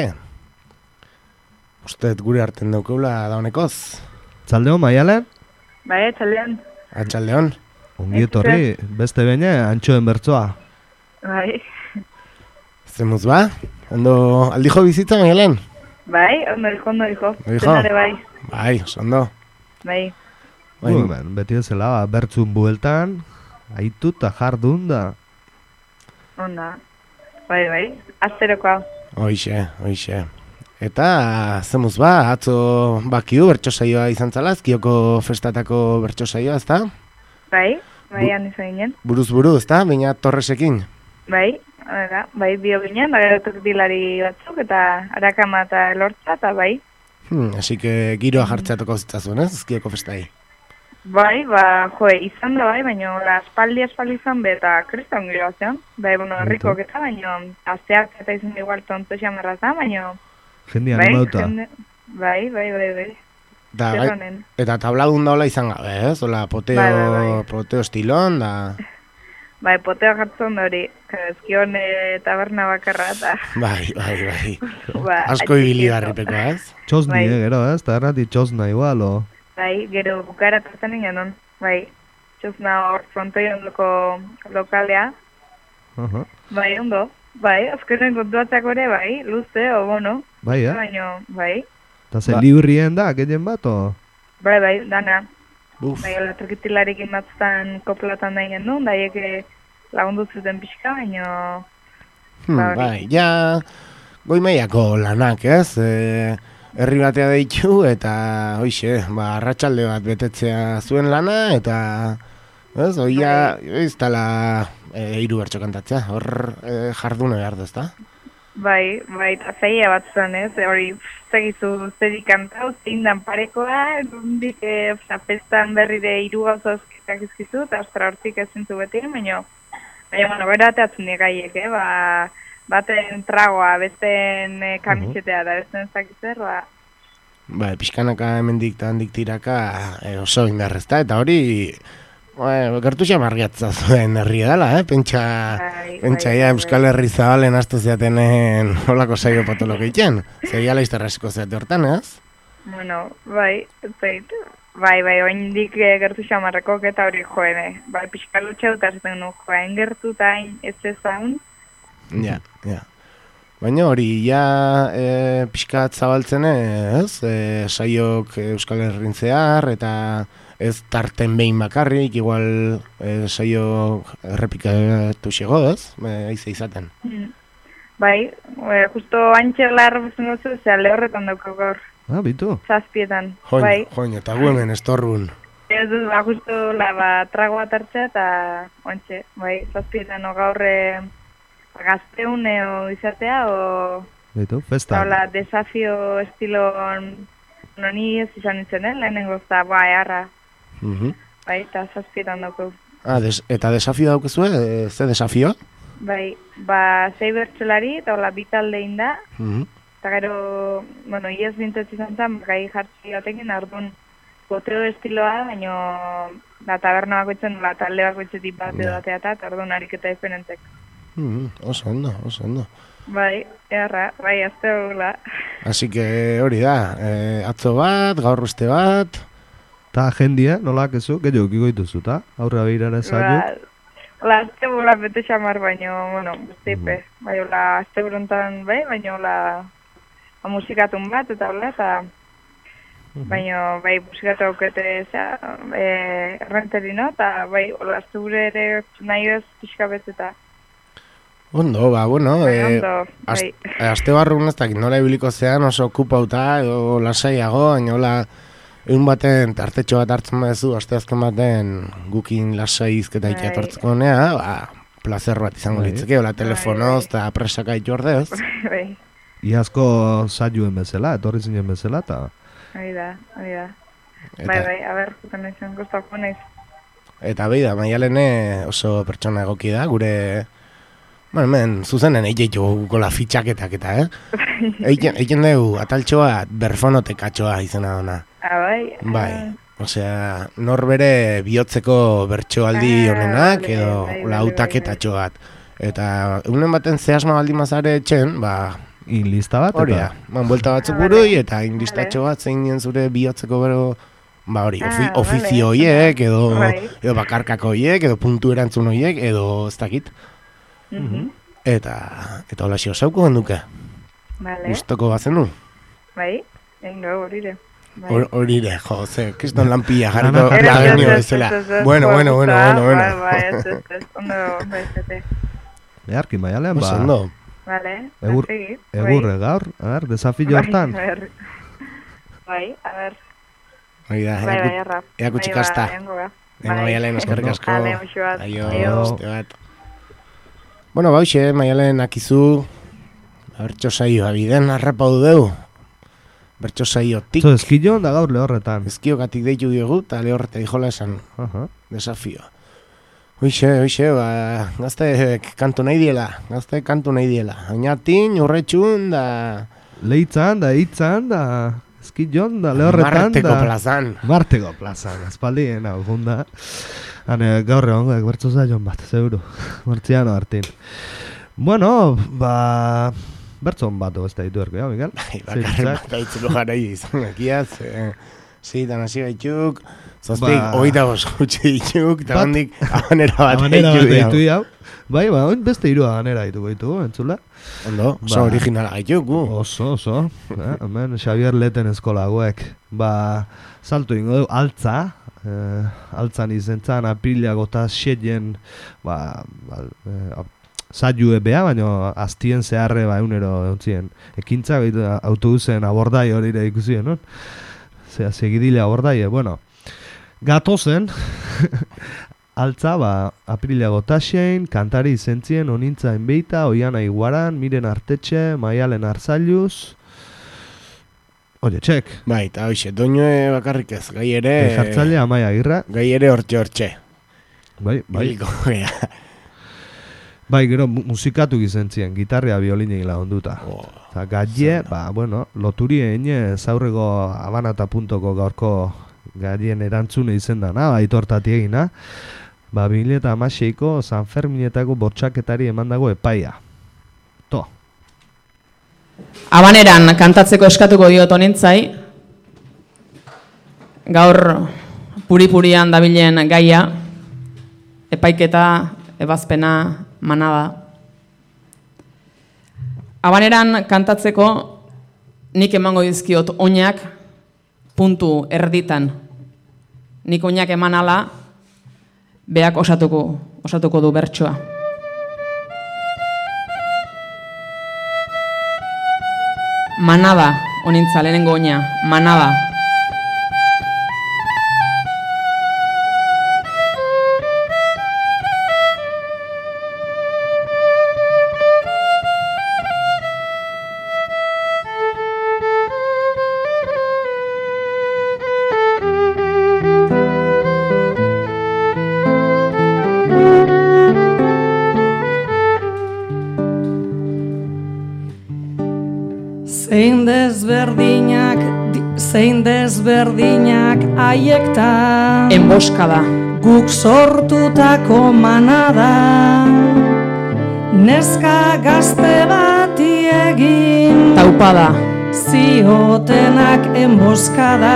Uste dut gure arten daukeula daunekoz. Txaldeo, Maialen? Bai, txaldean. Atxaldeon. Ongi etorri, beste bene, antxoen bertsoa. Bai. Zemuz ba? Ondo aldijo bizitza, Maialen? Bai, ondo dijo, ondo dijo. Dijo? Zenare bai. Bai, oso ondo. Bai. Bai, Bai, ben, beti ezela, ba, bertzun bueltan, aitu eta jardun da. Onda. Bai, bai. Azterokoa. Hoixe, hoixe. Eta, zemuz ba, atzo bakiu bertso saioa izan zala, ezkioko festatako bertso saioa, ezta? Bai. Bai, Bu- han izan ginen. Buruz buru, ezta? Beñat Torresekin. Bai. Hala, bai, bio ginen, da gero tortilari batzuk, eta arakama eta elortza, eta bai. Hmm, así que giroa jartzeatuko zitzazuen, ez? Ezkioko festai. Bai, ba, jo, izan da bai, baina la aspaldi aspaldi izan be, eta kriston gero zean. Bai, bueno, herrikok eta, baina asteak eta izan igual tonto xamarra da, baina... Jendi Bai, animauta. jende- bai, bai, bai, bai. Da, gai- Zerronen. eta tabladun daula izan gabe, ez? Ola, poteo, Bai, bai, bai. poteo estilon, da... Bai, poteo jartzen da hori, ezkion e, taberna bakarra, eta... Bai, bai, bai. ba, Asko ibili garripeko, ez? Txosni, Bai. eh, gero, ez? Tabernatik txosna igual, o... Bai, gero bukara tartan ingen, bai, txosna hor frontoi ondoko lokalea, Aha. bai, ondo, bai, azkenen kontuatzak ere, bai, luze, o bono, Bai, eh? baino, bai, Eta ze Ba- librien da, gehien bat, o... bai, bai, dana, Uf, bai, hola, trikitilarekin batztan koplatan da ingen duen, daiek lagundu zuten pixka, baino, hmm, ba, hori. bai, ja... Goi mailako lanak, ez? E, herri batea deitu, eta hoixe, ba, arratsalde bat betetzea zuen lana, eta... Ez, oia, ez tala e, hiru bertso kantatzea, hor e, jardune behar da, ezta? bai, bai, eta zaila bat zen, ez, hori, segizu zeri kantau, zein dan parekoa, nondik, e, festan berrire hiru gauzazketak izkizu, eta astra hortzik ez zintzu beti, baina, baina, bueno, bera ateatzen digaiek, eh, ba, baten tragoa, besten e, kamisetea, da besten zakitzer, ba, Ba, pixkanaka hemendik eta handik tiraka e, oso indar, ezta? Eta hori, ba, gertu xamarriatza zuen herria dela, eh? Pentsa, bai, pentsa bai, ia bai, Euskal Herri zabalen astu zeatenen holako saio patolog egiten. Zegia laizterrasiko zeate hortan, ez? bueno, bai, ez zait, bai, bai, oindik e, gertu xamarrakok eta hori joene, bai, pixka lutxau eta zaten nu, joain gertu eta hain ez ezan, Ja, ja. Baina hori, ja e, pixkat zabaltzen ez, e, saiok Euskal Herrin zehar, eta ez tarten behin bakarrik, igual e, saio errepikatu xego, ez? E, aize izaten. bai, e, justo antxe larra bezan dutzu, zera lehorretan daukau gaur, Ah, bitu. zazpietan, Join, bai. join, eta gu hemen estorrun. Ez dut, ba, justo, la, ba, tragoa tartzea eta, ontxe, bai, zazpietan, o gaur, e, gazteun eo izatea, o, Bitu, festa. hola, desafio estilon, no, ni ez izan nintzen, eh, lehenengo, eta, ba, eharra, Mhm. bai, eta zazpietan daukau. Ah, des, eta desafio daukezue, e, ze desafio? Bai, ba, zei bertsolari, eta hola, bitaldein da, Mhm. eta gero, bueno, iaz bintetzi izan zen, gai jartzi batekin, ardun, poteo estiloa, baino, da taberna bakoitzen, la talde bakoitzetik bat edo Ja. batea eta, ardun ariketa diferentek. Mhm, oso ondo, oso ondo. Bai, erra, bai, azte gula. Así que hori da, e, atzo bat, gaur beste bat, Ta jendia, nolak ezu, gehiago ukiko dituzu, ta? Aurra behirara zailo. Ba, hola, azte gula bete xamar, baino, bueno, bestipe. Bai, hola, azte burontan, bai, baino, hola, ba, musikatun bat, eta hola, eta, baino, bai, musikatu aukete, eza, e, errenterino, eta, bai, hola, azte gure ere nahi ez pixka eta, ondo, ba, bueno, bai, e, ondo, Az- bai. Aste barrun ez dakit nola ibiliko zean oso okupauta edo lasaiago, baina hola egun baten tartetxo bat hartzen badezu, aste azken baten gukin lasai izketa Bai. ikiatortzeko nea, ba, placer bat izango Bai. litzeke, hola telefonoz bai. eta presaka itu ordez. Bai, Iazko saioen bezala, etorri zinen bezala, eta... hori da, hori da. Eta, Bai, bai, a ber, zuten izan gustako naiz. eta behi da, Maialene oso pertsona egoki da, gure... Bueno, hemen, zuzenen eitu gola fitxaketak eta, eh? Eiken, eiken dugu, ataltxoa, berfonotekatxoa izena dona. Ah, bai? Bai, osea, norbere bihotzeko bertsoaldi Ah, honenak vale, edo bai, bai, lautaketa bat. Eta egunen baten zehasma baldin mazare etxen, ba, In lista bat, hori da, eta... man buelta batzuk Ah, vale. burui eta indistatxo bat zein dien zure bihotzeko bero, ba hori, Ah, ofi, vale. ofizio hoiek, edo, Bai. edo bakarkako hoiek, edo puntu erantzun hoiek, edo ez dakit. Mhm. Eta, eta hola xio zauko genduke, Vale, gustoko bazenu. bai, engo horire. Bai. Hor- Horire, jo, ze, kriston lanpia jarriko Lana jarri- Ez, ez, lagenio ez, bezala. ez, ez, Bueno, ez, bueno, bueno, gusta, bueno, bueno. Bai, bai, ez, ez, ez, ondo, ondo izate. Beharki, maialen, Oso ba... ondo. Vale, Egur- segi, bai. Egurre gaur, a ber, desafio hortan. Bai, a ber, bai, a ber, Hori da, bai, bai, erakut- erra. erakutsi Bai, ba, kasta. eango ga. Venga, Bai. Maialen, eskerrik asko. Ale, muxu bat. Aio, Aio. beste bat. Bueno, bauxe, Maialen, akizu, bertso saioa biden harrapau deu. Bertso saiotik, Zo, eskillo da gaur lehorretan. ezkiogatik deitu diogu, eta lehorreta dijola esan Aha. desafio. Hoixe, hoixe, ba, gazteek kantu nahi diela, gazteek kantu nahi diela. Oinatin, urretxun, da... Leitzan, da hitzan, da... Eskillon da, lehorretan da. Marteko plazan. Marteko plazan, aspaldien hau gunda. Hane, gaur egon, bertzo zaion bat, zeuru. Martziano hartin. Bueno, ba... Bertzon bat ez da ditu erko, ja, Miguel? Bai, bakarren bat haitzulu gara izan ekiaz. Zeitan hasi gaituk, zazpik hogeita bost gutxi dituk, eta handik abanera bat haitu jau. Bai, ba, oin beste hiru abanera haitu gaitu, entzula? Ondo, oso originala gaituk, gu. Oso, oso. Hemen, Xavier Leten eskola hauek. Ba, salto ingo du, altza. Altzan izentzan, aprilak eta xeien, ba, zaiue beha, baina aztien zeharre ba egunero ontzien. Ekintza, autobusen abordai hori ere ikusien, non? Zea, segidile abordai, bueno. Gatozen, altza, ba, apriliago taxein, kantari izentzien, onintza enbeita, Oiana Iguaran, Miren Artetxe, Maialen Arzailuz. Oye, txek. Bai, eta hoxe, doinue bakarrik ez, gai ere... Jartzaile Amaia Agirra. Gai ere hortxe hortxe. Bai, bai. Bai, gero musikatu izentzien, gitarria biolinei lagunduta. Oh, eta gaie, ba, bueno, loturi egin zaurrego abanata puntoko gaurko gaien erantzune izen dana, ba, itortati egina. Ba, bi mila hamaseiko San Ferminetako bortxaketari emandago epaia. To. Abaneran kantatzeko eskatuko diot honintzai. Gaur puri-purian dabilen gaia, epaiketa, ebazpena, manada. Abaneran kantatzeko nik emango dizkiot oinak puntu erditan. Nik oinak eman ala, beak osatuko, osatuko du bertsoa. Manada, honintza, lehenengo oina, manada. Zein desberdinak, zein desberdinak aiekta Enboskada guk sortutako manada neska gazte bati egin Taupada ziotenak enboskada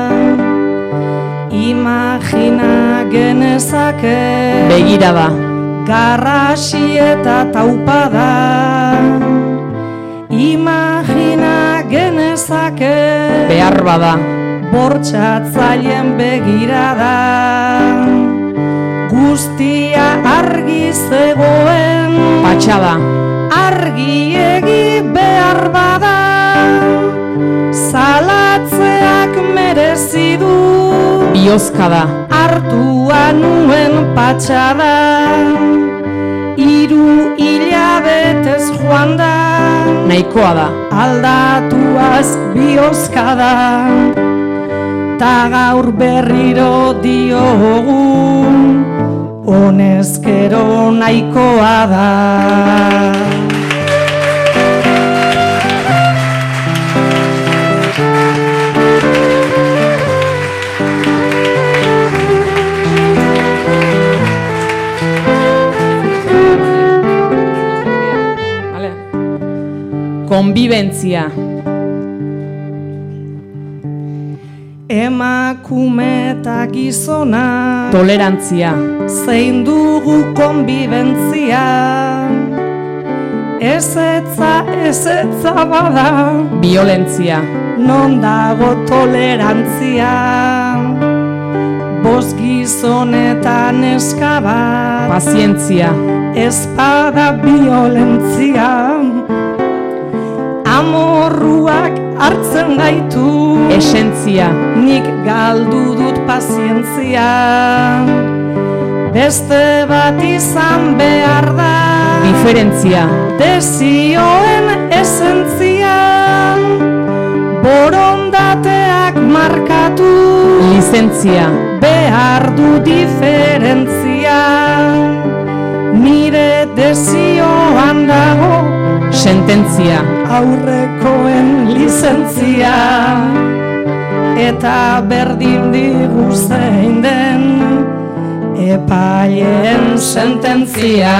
imagina genezake Begirada garrasi eta taupada imagina genezake behar bada bortxatzaileen begirada guztia argi zegoen patxada argiegi behar bada salatzeak merezi du biozkada hartua nuen patxada hiru hilabetez joan da nahikoa da aldatuaz biozkada ta gaur berriro diogu honezkero nahikoa da. Konbibentzia emakume eta gizona tolerantzia zein dugu konbibentzia ezetza ezetza bada violentzia non dago tolerantzia bost gizon eta neska bat pazientzia espada violentzia amorruak hartzen gaitu esentzia nik galdu dut pazientzia beste bat izan behar da diferentzia desioen esentzia borondateak markatu lizentzia behar du diferentzia nire desioan dago sententzia aurrekoen lizentzia, eta berdin digu zein den epaileen sententzia.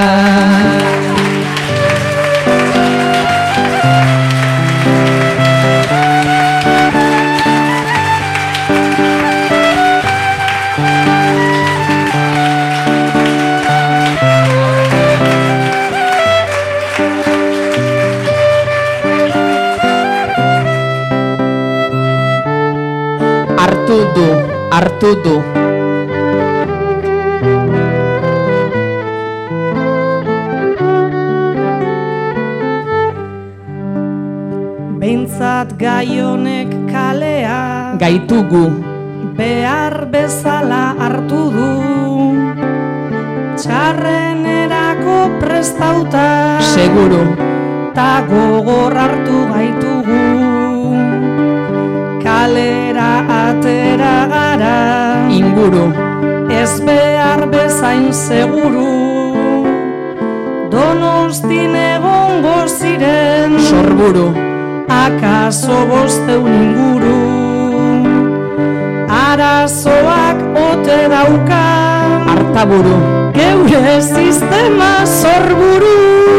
Hartu du, hartu du. Behintzat gai honek kalea Gaitugu. behar bezala hartu du, txarrenerako prestauta Seguru. ta gogor hartu gaitugu. Kalera atera gara, Inguru. ez behar bezain seguru, Donostin egongo ziren Sorburu. akaso bosteun inguru. Arazoak ote dauka Artaburu. geure sistema sorburu,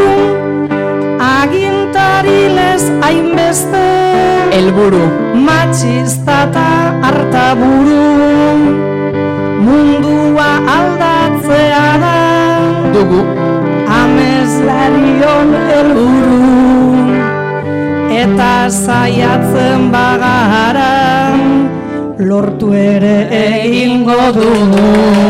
agintarilez hainbeste Helburu. matxista eta hartaburu. Mundua aldatzea da Dugu. ameslarion helburu, eta saiatzen bagara lortu ere egingo dugu.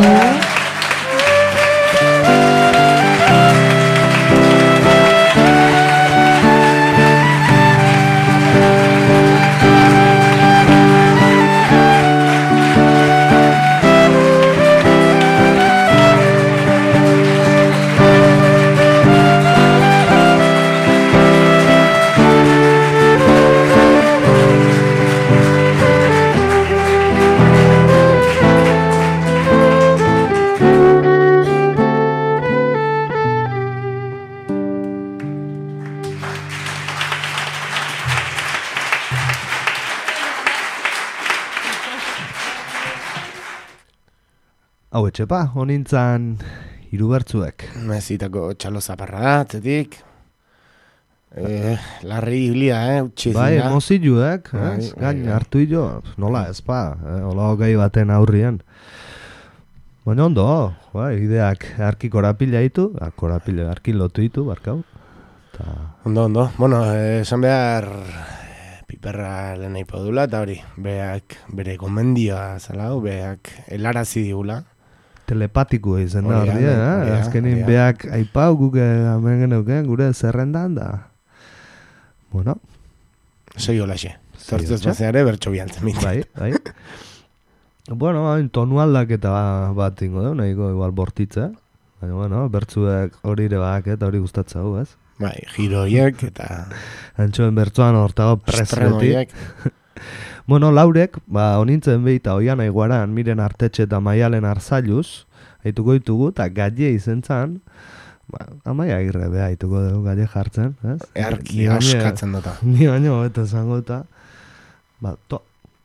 Hau etxepa, honintzan hiru bertzuek. Mezitako txalo zaparra da, atzetik. Eh, larri hilia, eh, utzi Bai, zina. emozioek, Bai, ez? bai, Gain bai. hartu jo, nola ez pa, eh? Ola gai baten aurrian. Baina ondo, bai, ideak arki korapila ditu, ah, korapila arki lotu ditu, barkau. Ta... Ondo, ondo. Bueno, eh, esan behar eh, piperra lehen nahi podula, eta hori, beak bere gomendioa zala, beak helarazi digula. Telepatiko izan da Hori hori, da, eh? hori da, Azkenin hori da. beak aipau guk hemen geneuken gure zerrendan da. Bueno, Segi holaxe. Segi Zortzez holaxe. bazeare bertso biantzen mintzen. bai, bai. Bueno, hain tonu aldaketa bat ingo du, nahiko igual bortitza. Baina, bueno, bertzuek hori ere bak eta hori gustatzau, ez? Bai, giro horiek eta Antxoen bertzuan hortago estremo presbeti. horiek. Bueno, Laurek, ba, honintzen behita oian aiguaran, miren artetxe eta maialen arzailuz, haituko ditugu, eta galle izen zan, ba, amaia agirre beha haituko dugu galle jartzen, ez? Earki Ni baino- askatzen dota. Ni baino hobeto esango eta, ba, to,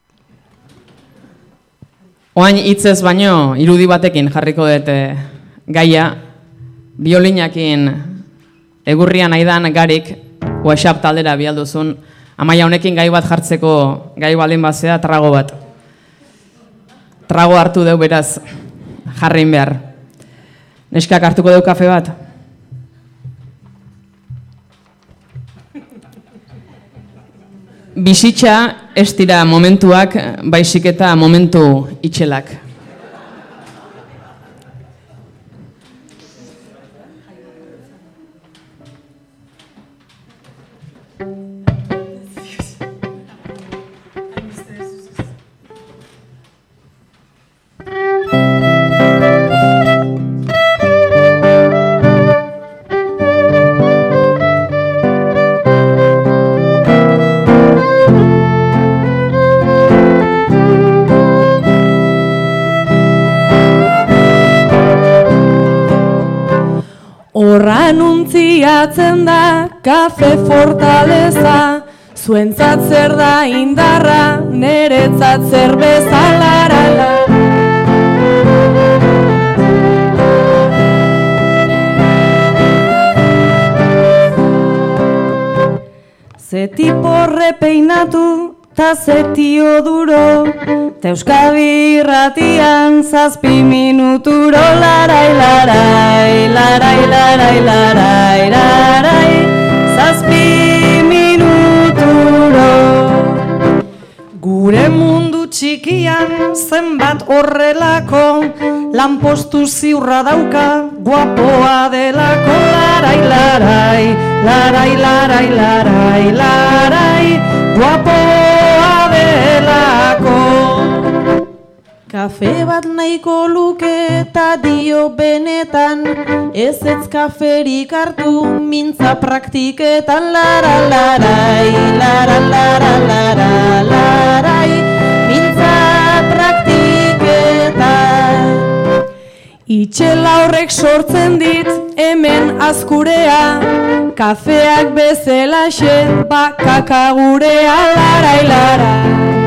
Oain hitzez baino irudi batekin jarriko dut eh, gaia, biolinakin egurrian aidan garik WhatsApp taldera bialduzun, Amaia honekin gai bat jartzeko gai baldin bazea trago bat. Trago hartu deu beraz jarrein behar. Neskak hartuko deu kafe bat? Bizitza ez dira momentuak, baizik eta momentu itxelak. Horran untziatzen da kafe fortaleza, zuentzat zer da indarra, neretzat zer bezalarala. Zeti porre peinatu, ta zetio duro, ta Euskadi irratian zazpi minuturo, larai, larai, larai, larai, larai, larai, zazpi minuturo. Gure mundu txikian zenbat horrelako, lanpostu ziurra dauka, guapoa delako, larai, larai, larai, larai, larai, larai, guapoa delako. Kafe bat nahiko luke eta dio benetan, ez ez kaferik hartu mintza praktiketan, lara, larai, lara, lara, lara, larai, mintza praktiketan. Itxela horrek sortzen dit hemen azkurea, kafeak bezelaxe bakaka gurea, larai, larai.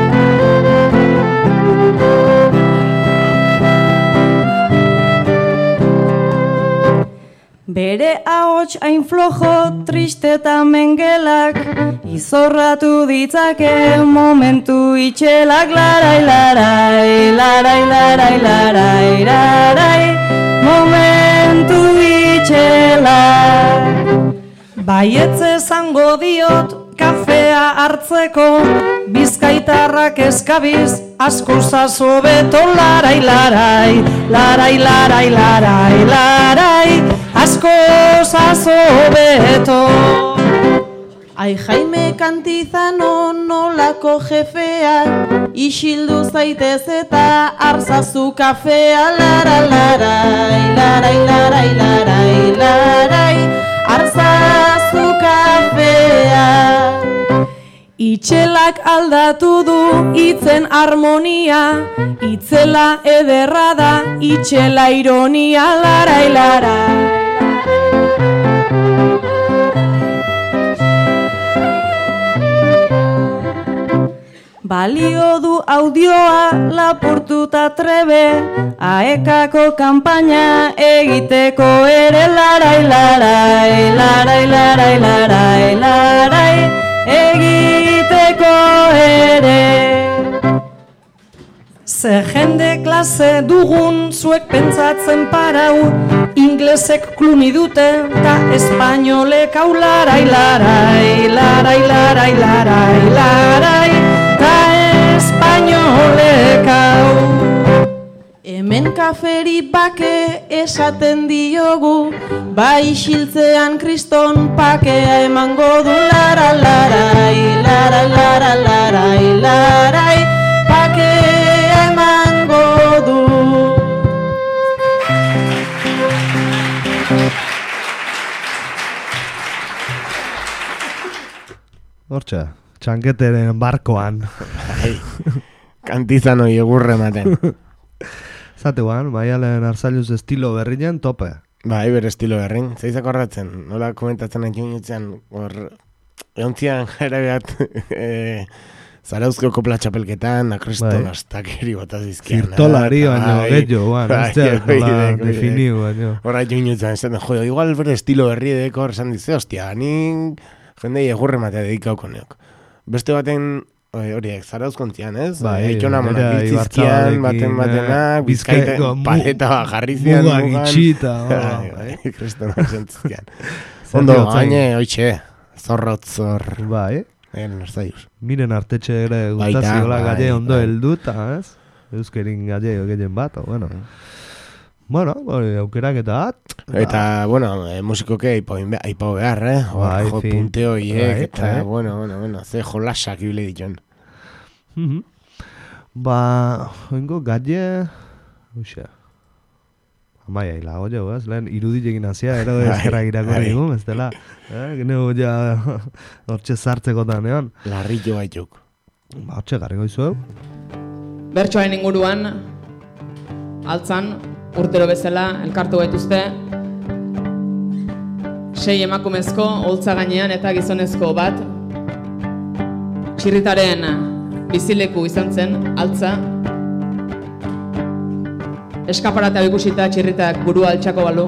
Bere ahots hain flojo, triste eta mengelak, izorratu ditzake momentu itxelak, larai, larai, larai, larai, larai, larai, momentu itxelak. Baietz esango diot kafea hartzeko, bizkaitarrak eskabiz, asko zazo beto, larai, larai, larai, larai, larai, larai, asko zazo beto. Ai Jaime Kantizano nolako jefea, isildu zaitez eta arzazu kafea, lara, larai, larai, larai, larai, larai, arzazu kafea. Itxelak aldatu du itzen harmonia, itzela ederra da, itxela ironia, larai, larai. Balio du audioa lapurtuta trebe, aekako kanpaina egiteko ere, larai, larai, larai, larai, larai, larai, egiteko ere. Ze jende klase dugun zuek pentsatzen parau, inglesek kluni dute eta espainolek hau, larai, larai, larai, larai, larai, larai, eta espainolek hau. Hemen kaferi bake esaten diogu, bai xiltzean kriston pakea emango du, lara, larai, lara, lara, larai, larai, pakea emango du. Hortxe, txanketeren barkoan. Kantizano egurre ematen. Zateguan, Maialen Arzailuz estilo berrien tope. Bai, bere estilo berrin. Zeizak horretzen, nola komentatzen nahi junitzean, hor, eontzian jara behat, e, Zarauzko kopla txapelketan, akriston bai. Astakeri botazizkian. Zirtolari baino, gehiago, guan, ez zeak nola definiu baino. Horra junitzean, esaten, jo, igual bere estilo berri edeko hor esan dize, ostia, nin jendei egurre matea dedikauko neok. Beste baten, horiek, Zarauzkontzian, ez? Bai, Eitxona monak biltzizkian, baten batenak, bizkaite, paleta jarri zian. Muga gitxita. Kristona zentzizkian. Ondo, gaine, oitxe, zorrotzor. Bai. Egen, arzaiuz. Miren artetxe ere gutaziola galle ondo helduta, ez? Euskerin galle gehien bat, bueno. Bueno, aukerak eta bat. Eta, bueno, eh, musikoke aipau behar, eh? Bai, jo, fin. punteo hiek, eta, Bai, bueno, bueno, bueno, ze jolasak ibile dituen. Mhm. Ba, oingo galle, uxe, amaia hila, oio, ez? Lehen irudilekin hazia, ero eskerrak irakorri egun, ez dela. Eh, Geneu ja, hortxe zartzeko da neon. Larrillo baituk. Ba, hortxe garriko izu. Bertsoaren inguruan, altzan, urtero bezala, elkartu gaituzte, sei emakumezko holtza gainean eta gizonezko bat. Txirritaren bizileku izan zen, altza. Eskaparatea ikusita txirritak burua altxako balu.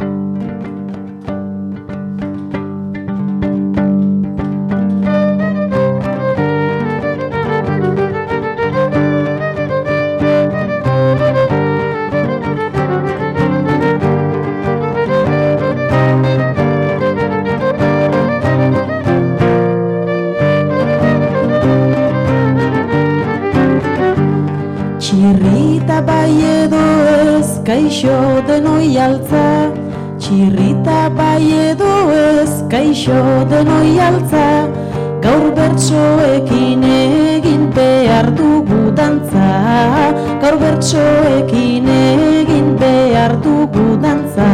Txirrita bai edo ez, kaixo denoi altza. Txirrita bai edo ez, kaixo denoi altza. Gaur bertsoekin egin behar dugu dantza. Gaur bertsoekin egin behar dugu dantza.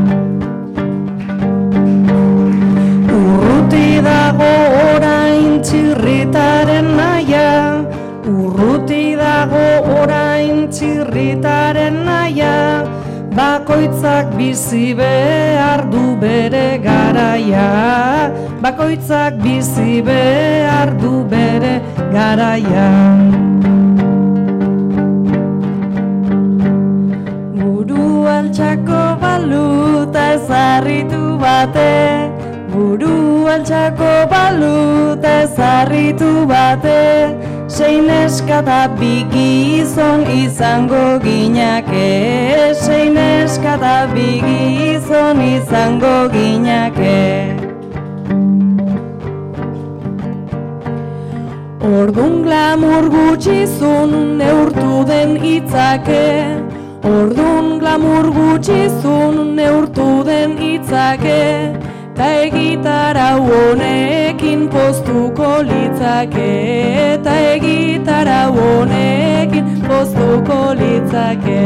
Urruti dago orain txirritaren naia. Urruti dago orain txirritaren naia. Bakoitzak bizi behar du bere garaia. Bakoitzak bizi behar du bere garaia. Buru altxako baluta ezarritu bate. Buru altxako baluta ezarritu bate. Sei neska eta bi gizon izango ginake. Sei neska eta bi gizon izango ginake. Ordun glamur gutxizun neurtu den hitzake. Ordun glamur gutxizun neurtu den hitzake. Ta egitarau honekin poztuko litzake. Ta egitarau honekin poztuko litzake.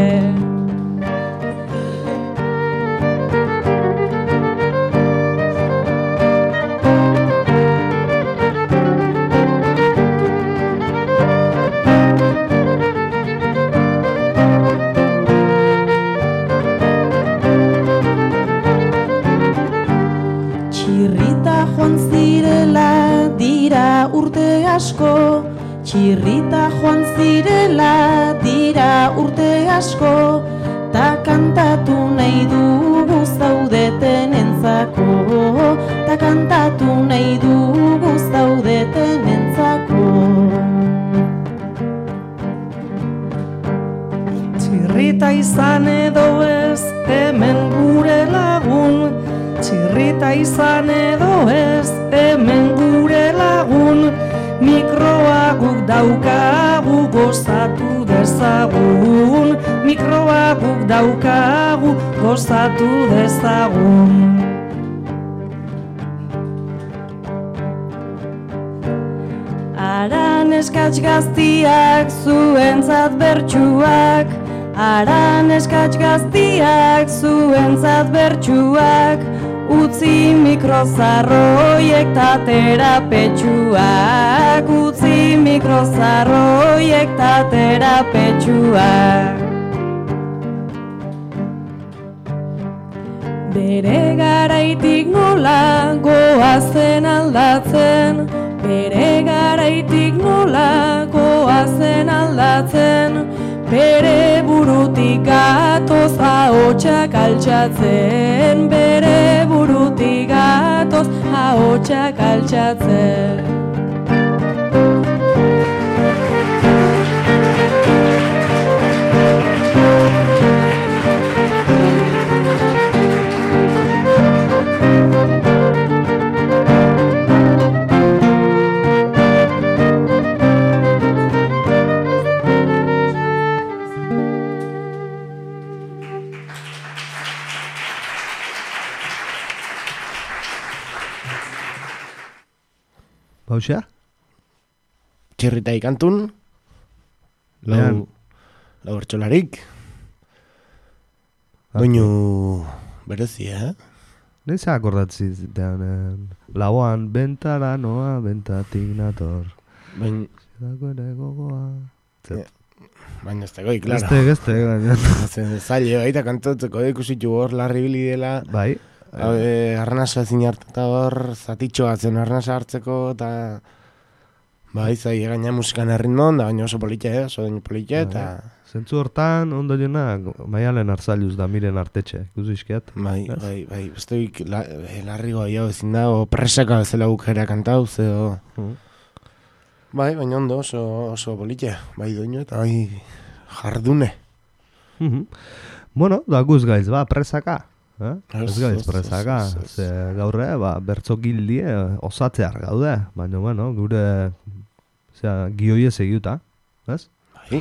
Joan zirela dira urte asko. Txirrita joan zirela dira urte asko. Ta kantatu nahi dugu zaudeten entzako. Ta kantatu nahi dugu zaudeten entzako. Txirrita izan edo ez hemen gure lagun. Txirrita izan edo ez hemen gure lagun. Mikroa guk daukagu gozatu dezagun. Mikroa guk daukagu gozatu dezagun. Aran eskatz gaztiak zuentzat bertsuak. Aran eskatz gaztiak zuentzat bertsuak. Utzi mikrozarroiek ta terapetxuak. Utzi mikrozarroiek ta terapetxuak. Bere garaitik nola goazen aldatzen. Bere garaitik nola goazen aldatzen. Bere burutik gatoz ahotsak altxatzen. Bere burutik gatoz ahotsak altxatzen. Hauxea? Txirrita ikantun, lau, lau bertxolarik. Doinu berezia, eh? Neiz akordatzi zitean, lauan bentara noa, bentatik nator. Bain... Zidako ere gogoa... Baina ez tegoi, klaro. Ez teg, ez teg, baina. Zaila, baita kantotzeko ikusitu hor larri bili dela. Bai. e, arnasa ezin hartu eta hor zatitxoa zen arnasa hartzeko eta bai, zai, gaina musikan erritmon, da baina oso politxe, eh? oso daino politxe, eta... Zentzu hortan, ondo jena, Maialen Arzailuz da miren artetxe, ikusi Bai, bai, bai, besteik la, larrigo jau ezin da, o presaka bezala bukera kantau, zeo... Uh. Bai, baina ondo oso, oso politxe, bai doinu eta bai jardune. Uh -huh. Bueno, da guz gaiz, ba, presaka. Eh? Ez gaiz presaka, ze gaurre, ba, bertzo gildie osatzear gaude, baina, bueno, gure, zera, gioiez egiuta, ez? Bai.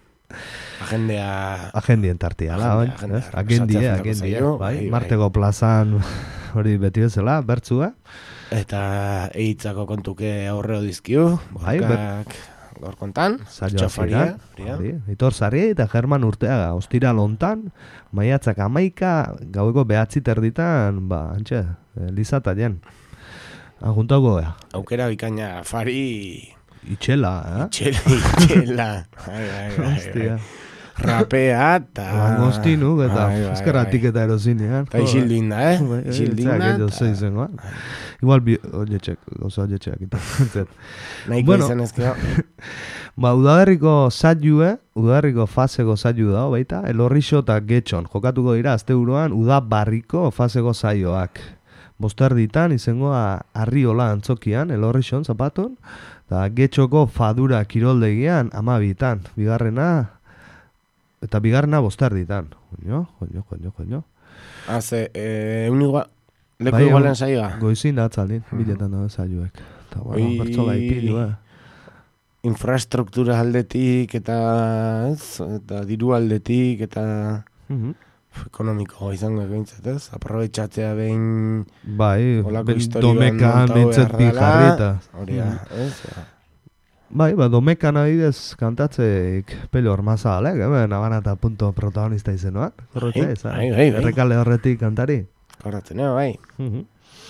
Agendea... Agendien tartia, la, bai, ez? Agendie, agendie, bai, Martego plazan hori beti bezala, bertzua. Eta eitzako kontuke aurreo dizkiu, borkak gaur kontan, txofaria. Itor Sarri eta German Urteaga, ostira lontan, maiatzak amaika, gaueko behatzi terditan, ba, antxe, lizata jen. Aguntauko gea. Aukera bikaina fari... Itxela, eh? Itxela, itxela. Hostia. Rapea eta... Langostinu, eta eskerratik eta erozinean. Eta isildin da, eh? Isildin da. Igual, oietxek, goza oietxeak eta. Nahiko izan ezkio. Ba, udaberriko zaiue, udaberriko faseko zaiu da, baita, Elorrixo eta Getxon. Jokatuko dira, azte buruan, udabarriko faseko zaioak. Bosterditan, izangoa Arriola antzokian, Elorrixon, zapaton, eta Getxoko Fadura kiroldegian, amabitan. Bigarrena, eta bigarrena bosterditan. Koño, koño, koño, koño. Haze, eh, un igual, leku igualen zaioa. Goizin da atzaldin, biletan da zaioek. Eta, bueno, bertzola ipilu, eh. Infrastruktura aldetik eta ez, eta diru aldetik eta uh-huh. ekonomiko izango egintzat ez, aprobetxatzea behin bai, domekan bintzat bi jarrita. Horia, ez? Bai, ba, domekan adidez kantatzeik pelo ormaza alek, eh? Nabana eta punto protagonista izenoak. Bai, bai, bai. Errekale horretik kantari. Korrateneo, bai. Uh-huh.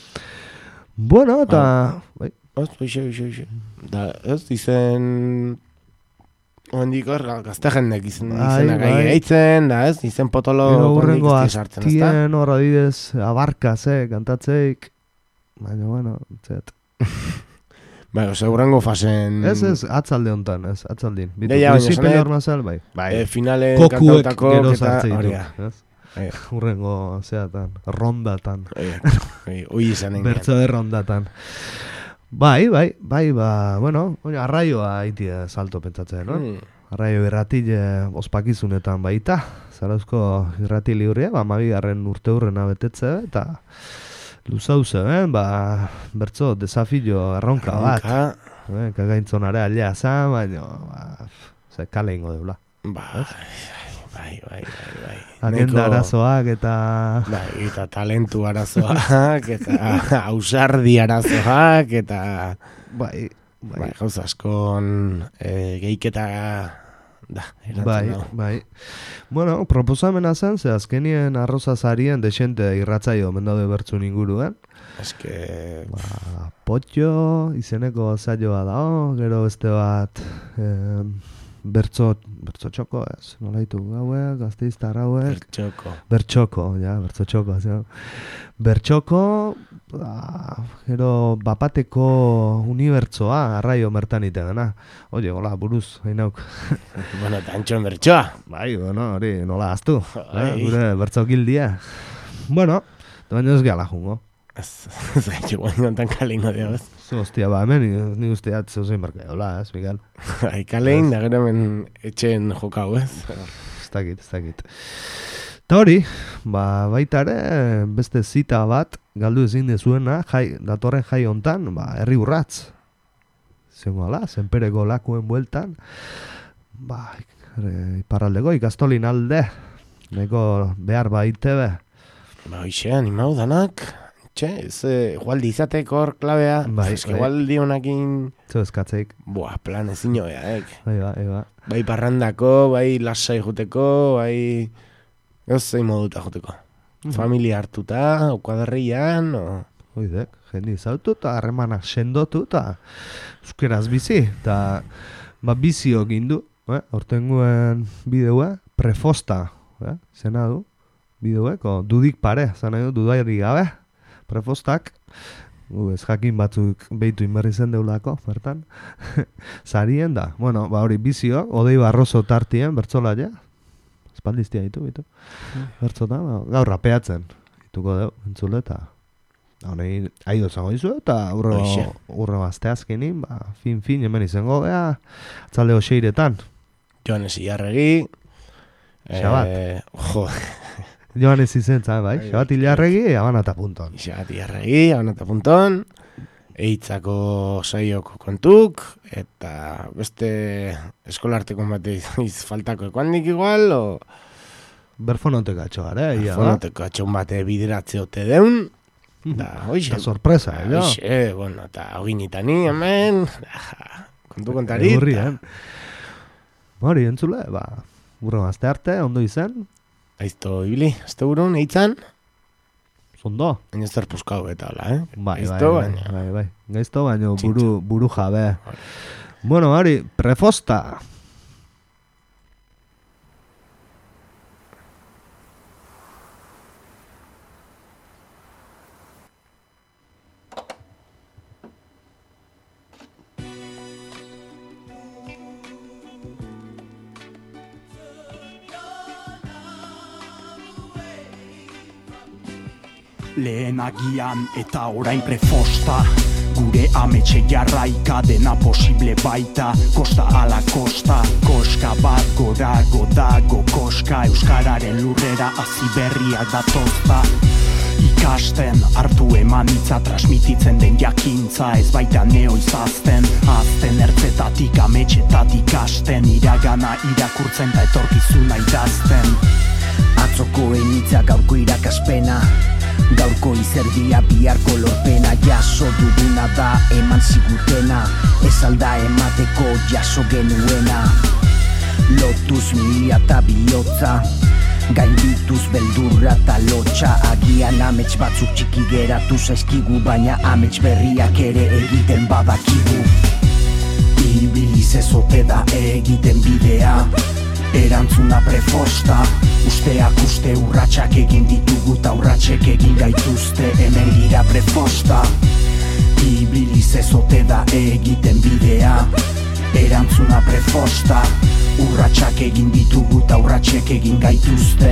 Bueno, eta... Bai. Ez, bixe, bixe, bixe. Da, ez, izen... Oendik hor, gazte jendek izen izenak gai gaitzen, da, ez, izen potolo... Gero urrengo aztien hor adidez, abarkaz, eh, kantatzeik. Baina, bueno, zet. Bai, ose, urrengo fasen... Ez, ez, atzalde hontan, ez, atzaldin. Bitu, Deia, baina, zonet... Mazal, bai. Bai, e, finalen kantautako... Kokuek gero zartzeitu, ez? Urrengo, zeatan, rondatan. Ui izan engen. Bertzo de rondatan. Bai, bai, bai, ba, bueno, arraioa haitia salto pentsatzen, no? Mm. Arraio irratile ospakizunetan baita, Zarauzko irrati liurria, ba, mabigarren urte hurrena betetze, eta luzauze, eh? Ba, bertzo, desafio erronka bat. Eh, kagaintzonare alea zan, baina, ba, ze kale ingo deula. Ba, bai, bai, bai, bai. Agenda arazoak eta... Bai, eta talentu arazoak, eta ausardi arazoak, eta... Bai, bai. Bai, gauza askon e, geiketa... Da, bai, no. Bai. Bueno, proposamena zen, ze azkenien arrozazarien desente irratzaio mendaude bertzun inguruen. Eske... Ba, potxo, izeneko zaioa da, gero beste bat... Eh, Bertzo, bertzo txoko, ez, nola ditu gauek, gazteiztar hauek. Bertxoko. Bertxoko, ja, bertzo txoko, ez, Bertxoko, ba, gero, bapateko unibertsoa, arraio mertan itegana. Oye, hola, buruz, hain nauk. Bueno, tantxon bertxoa. Bai, bueno, hori, nola aztu. Eh, gure bertzo gildia. Bueno, baina ez gehala jungo. Ez, ez, ez, guain kalingo dio, ez. Hostia, ba, hemen, ni usteat zeuzein barka hola, ez, Miguel. Hai, kalein, da gero hemen etxen jokau, ez. Ez dakit, ez dakit. Ta hori, ba, baita ere, beste zita bat, galdu ezin dezuena, jai, datorren jai hontan, ba, herri urratz. Zengo ala, zenpereko lakuen bueltan, ba, iparraldeko ikastolin alde, neko behar baite be. Ba, hoxe, animau danak, txe, ez, igualdi izateko hor klabea, bai, ez, igualdi honakin... Zeu eskatzeik. Buah, plan ezin joea, ek. Bai, bai, bai. Bai parrandako, bai lasai juteko, bai... Ez zein moduta juteko. Mm-hmm. Familia hartuta, o kuadarrian, o... Oidek, jendi zautu eta harremanak sendotu eta euskeraz bizi. Eta, ba, bizio gindu, eh? Hortenguen bideua, prefosta, eh? Zena du. bideoeko, dudik pare, zan nahi du, dudari gabe, prefostak, U, ez jakin batzuk behitu inberri zen deulako, bertan. Zarien da. Bueno, ba hori bizio, Odei Barroso tartien, bertzola ja. Espaldiztia ditu, bitu. Bertzota, ba, gaur rapeatzen. Dituko deu, entzule, eta honei, aido zango izu, eta urro, urro azteazkenin, ba, fin-fin, hemen izango, ea, atzalde oseiretan. Joanes Ilarregi. Xabat. Eh, jo, Joanes izen, zabe, bai? Xabat Ilarregi, abanata punton. Xabat Ilarregi, abanata punton. Eitzako saioko kontuk, eta beste eskolarteko bate iz faltako ekuandik igual, o... Berfonoteko atxo gara, eh? Berfonoteko atxo bate bideratze ote deun. Da, hoxe. Da sorpresa, eh? Hoxe, bueno, eta hoginitani, hemen. Kontu kontarit. Egurri, eh? Hori, entzule, ba, burro azte arte, ondo izen. Aizto ibili, azte burun, eitzan. Zondo. Baina ez terpuzkau eta hola, eh? Bai, Gaizto, bai, baina. bai, bai. Gaizto, baina buru, buru jabe. Bueno, hori, prefosta. Lehen agian eta orain prefosta, gure ametxe jarraika dena posible baita, kosta ala kosta, koska bat gorago dago koska, euskararen lurrera hazi berriak datozta. Ikasten, hartu eman hitza transmititzen den jakintza, ez baita neoizazten, azten ertzetatik ametxetatik hasten, iragana irakurtzen da etorkizuna idazten. Atzokoen hitza gaurko irakaspena, gaurko izerdia biharko lorpena, jaso duguna da eman zigutena, ez alda emateko jaso genuena. Lotuz milia eta bihotza, gaindituz beldurra eta lotxa, agian amets batzuk txiki geratu zaizkigu, baina amets berriak ere egiten badakigu. Ibiliz ez ote da egiten bidea, erantzuna prefosta, usteak uste urratsak egin ditugu ta urratsek egin gaituzte, hemen gira prefosta. Ibiliz ez ote da egiten bidea, erantzuna prefosta, urratsak egin ditugu ta urratsek egin gaituzte.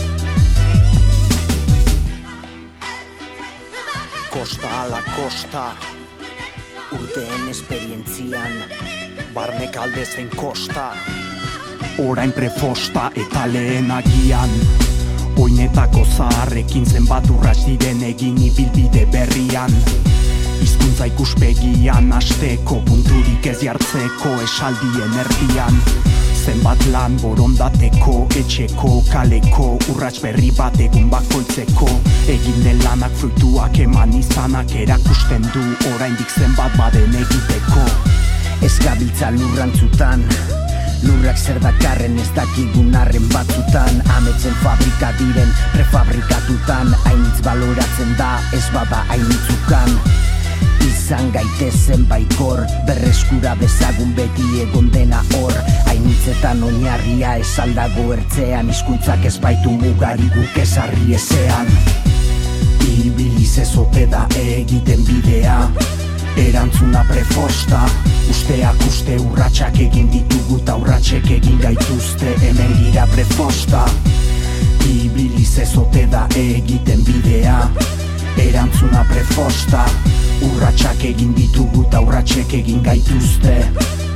Kosta ala kosta, urteen esperientzian, barnek alde zen kosta. Orain prefosta eta lehen agian, oinetako zaharrekin zenbat urrats diren egin ibilbide berrian. Hizkuntza ikuspegian hasteko, punturik ez jartzeko esaldien erdian. Zenbat lan borondateko, etxeko, kaleko, urrats berri bat egun bakoitzeko. Egin den lanak fruituak eman izanak erakusten du, oraindik zenbat baden egiteko. Ez gabiltza lurrantzutan, lurrak zer dakarren ez dakigun arren batzutan, ametzen fabrika diren prefabrikatutan, hainitz baloratzen da ez bada hainitzukan. Izan gaitezen baikor, berreskura bezagun beti egon dena hor, hainitzetan oinarria ez aldago ertzean, hizkuntzak ez baitu mugari guk ezarri ezean. Ibiliz ez ote da egiten bidea, erantzuna prefosta, usteak uste urratsak egin ditugu ta urratsek egin gaituzte, hemen gira prefosta. Ibiliz ez ote da egiten bidea, erantzuna prefosta, urratsak egin ditugu ta urratsek egin gaituzte.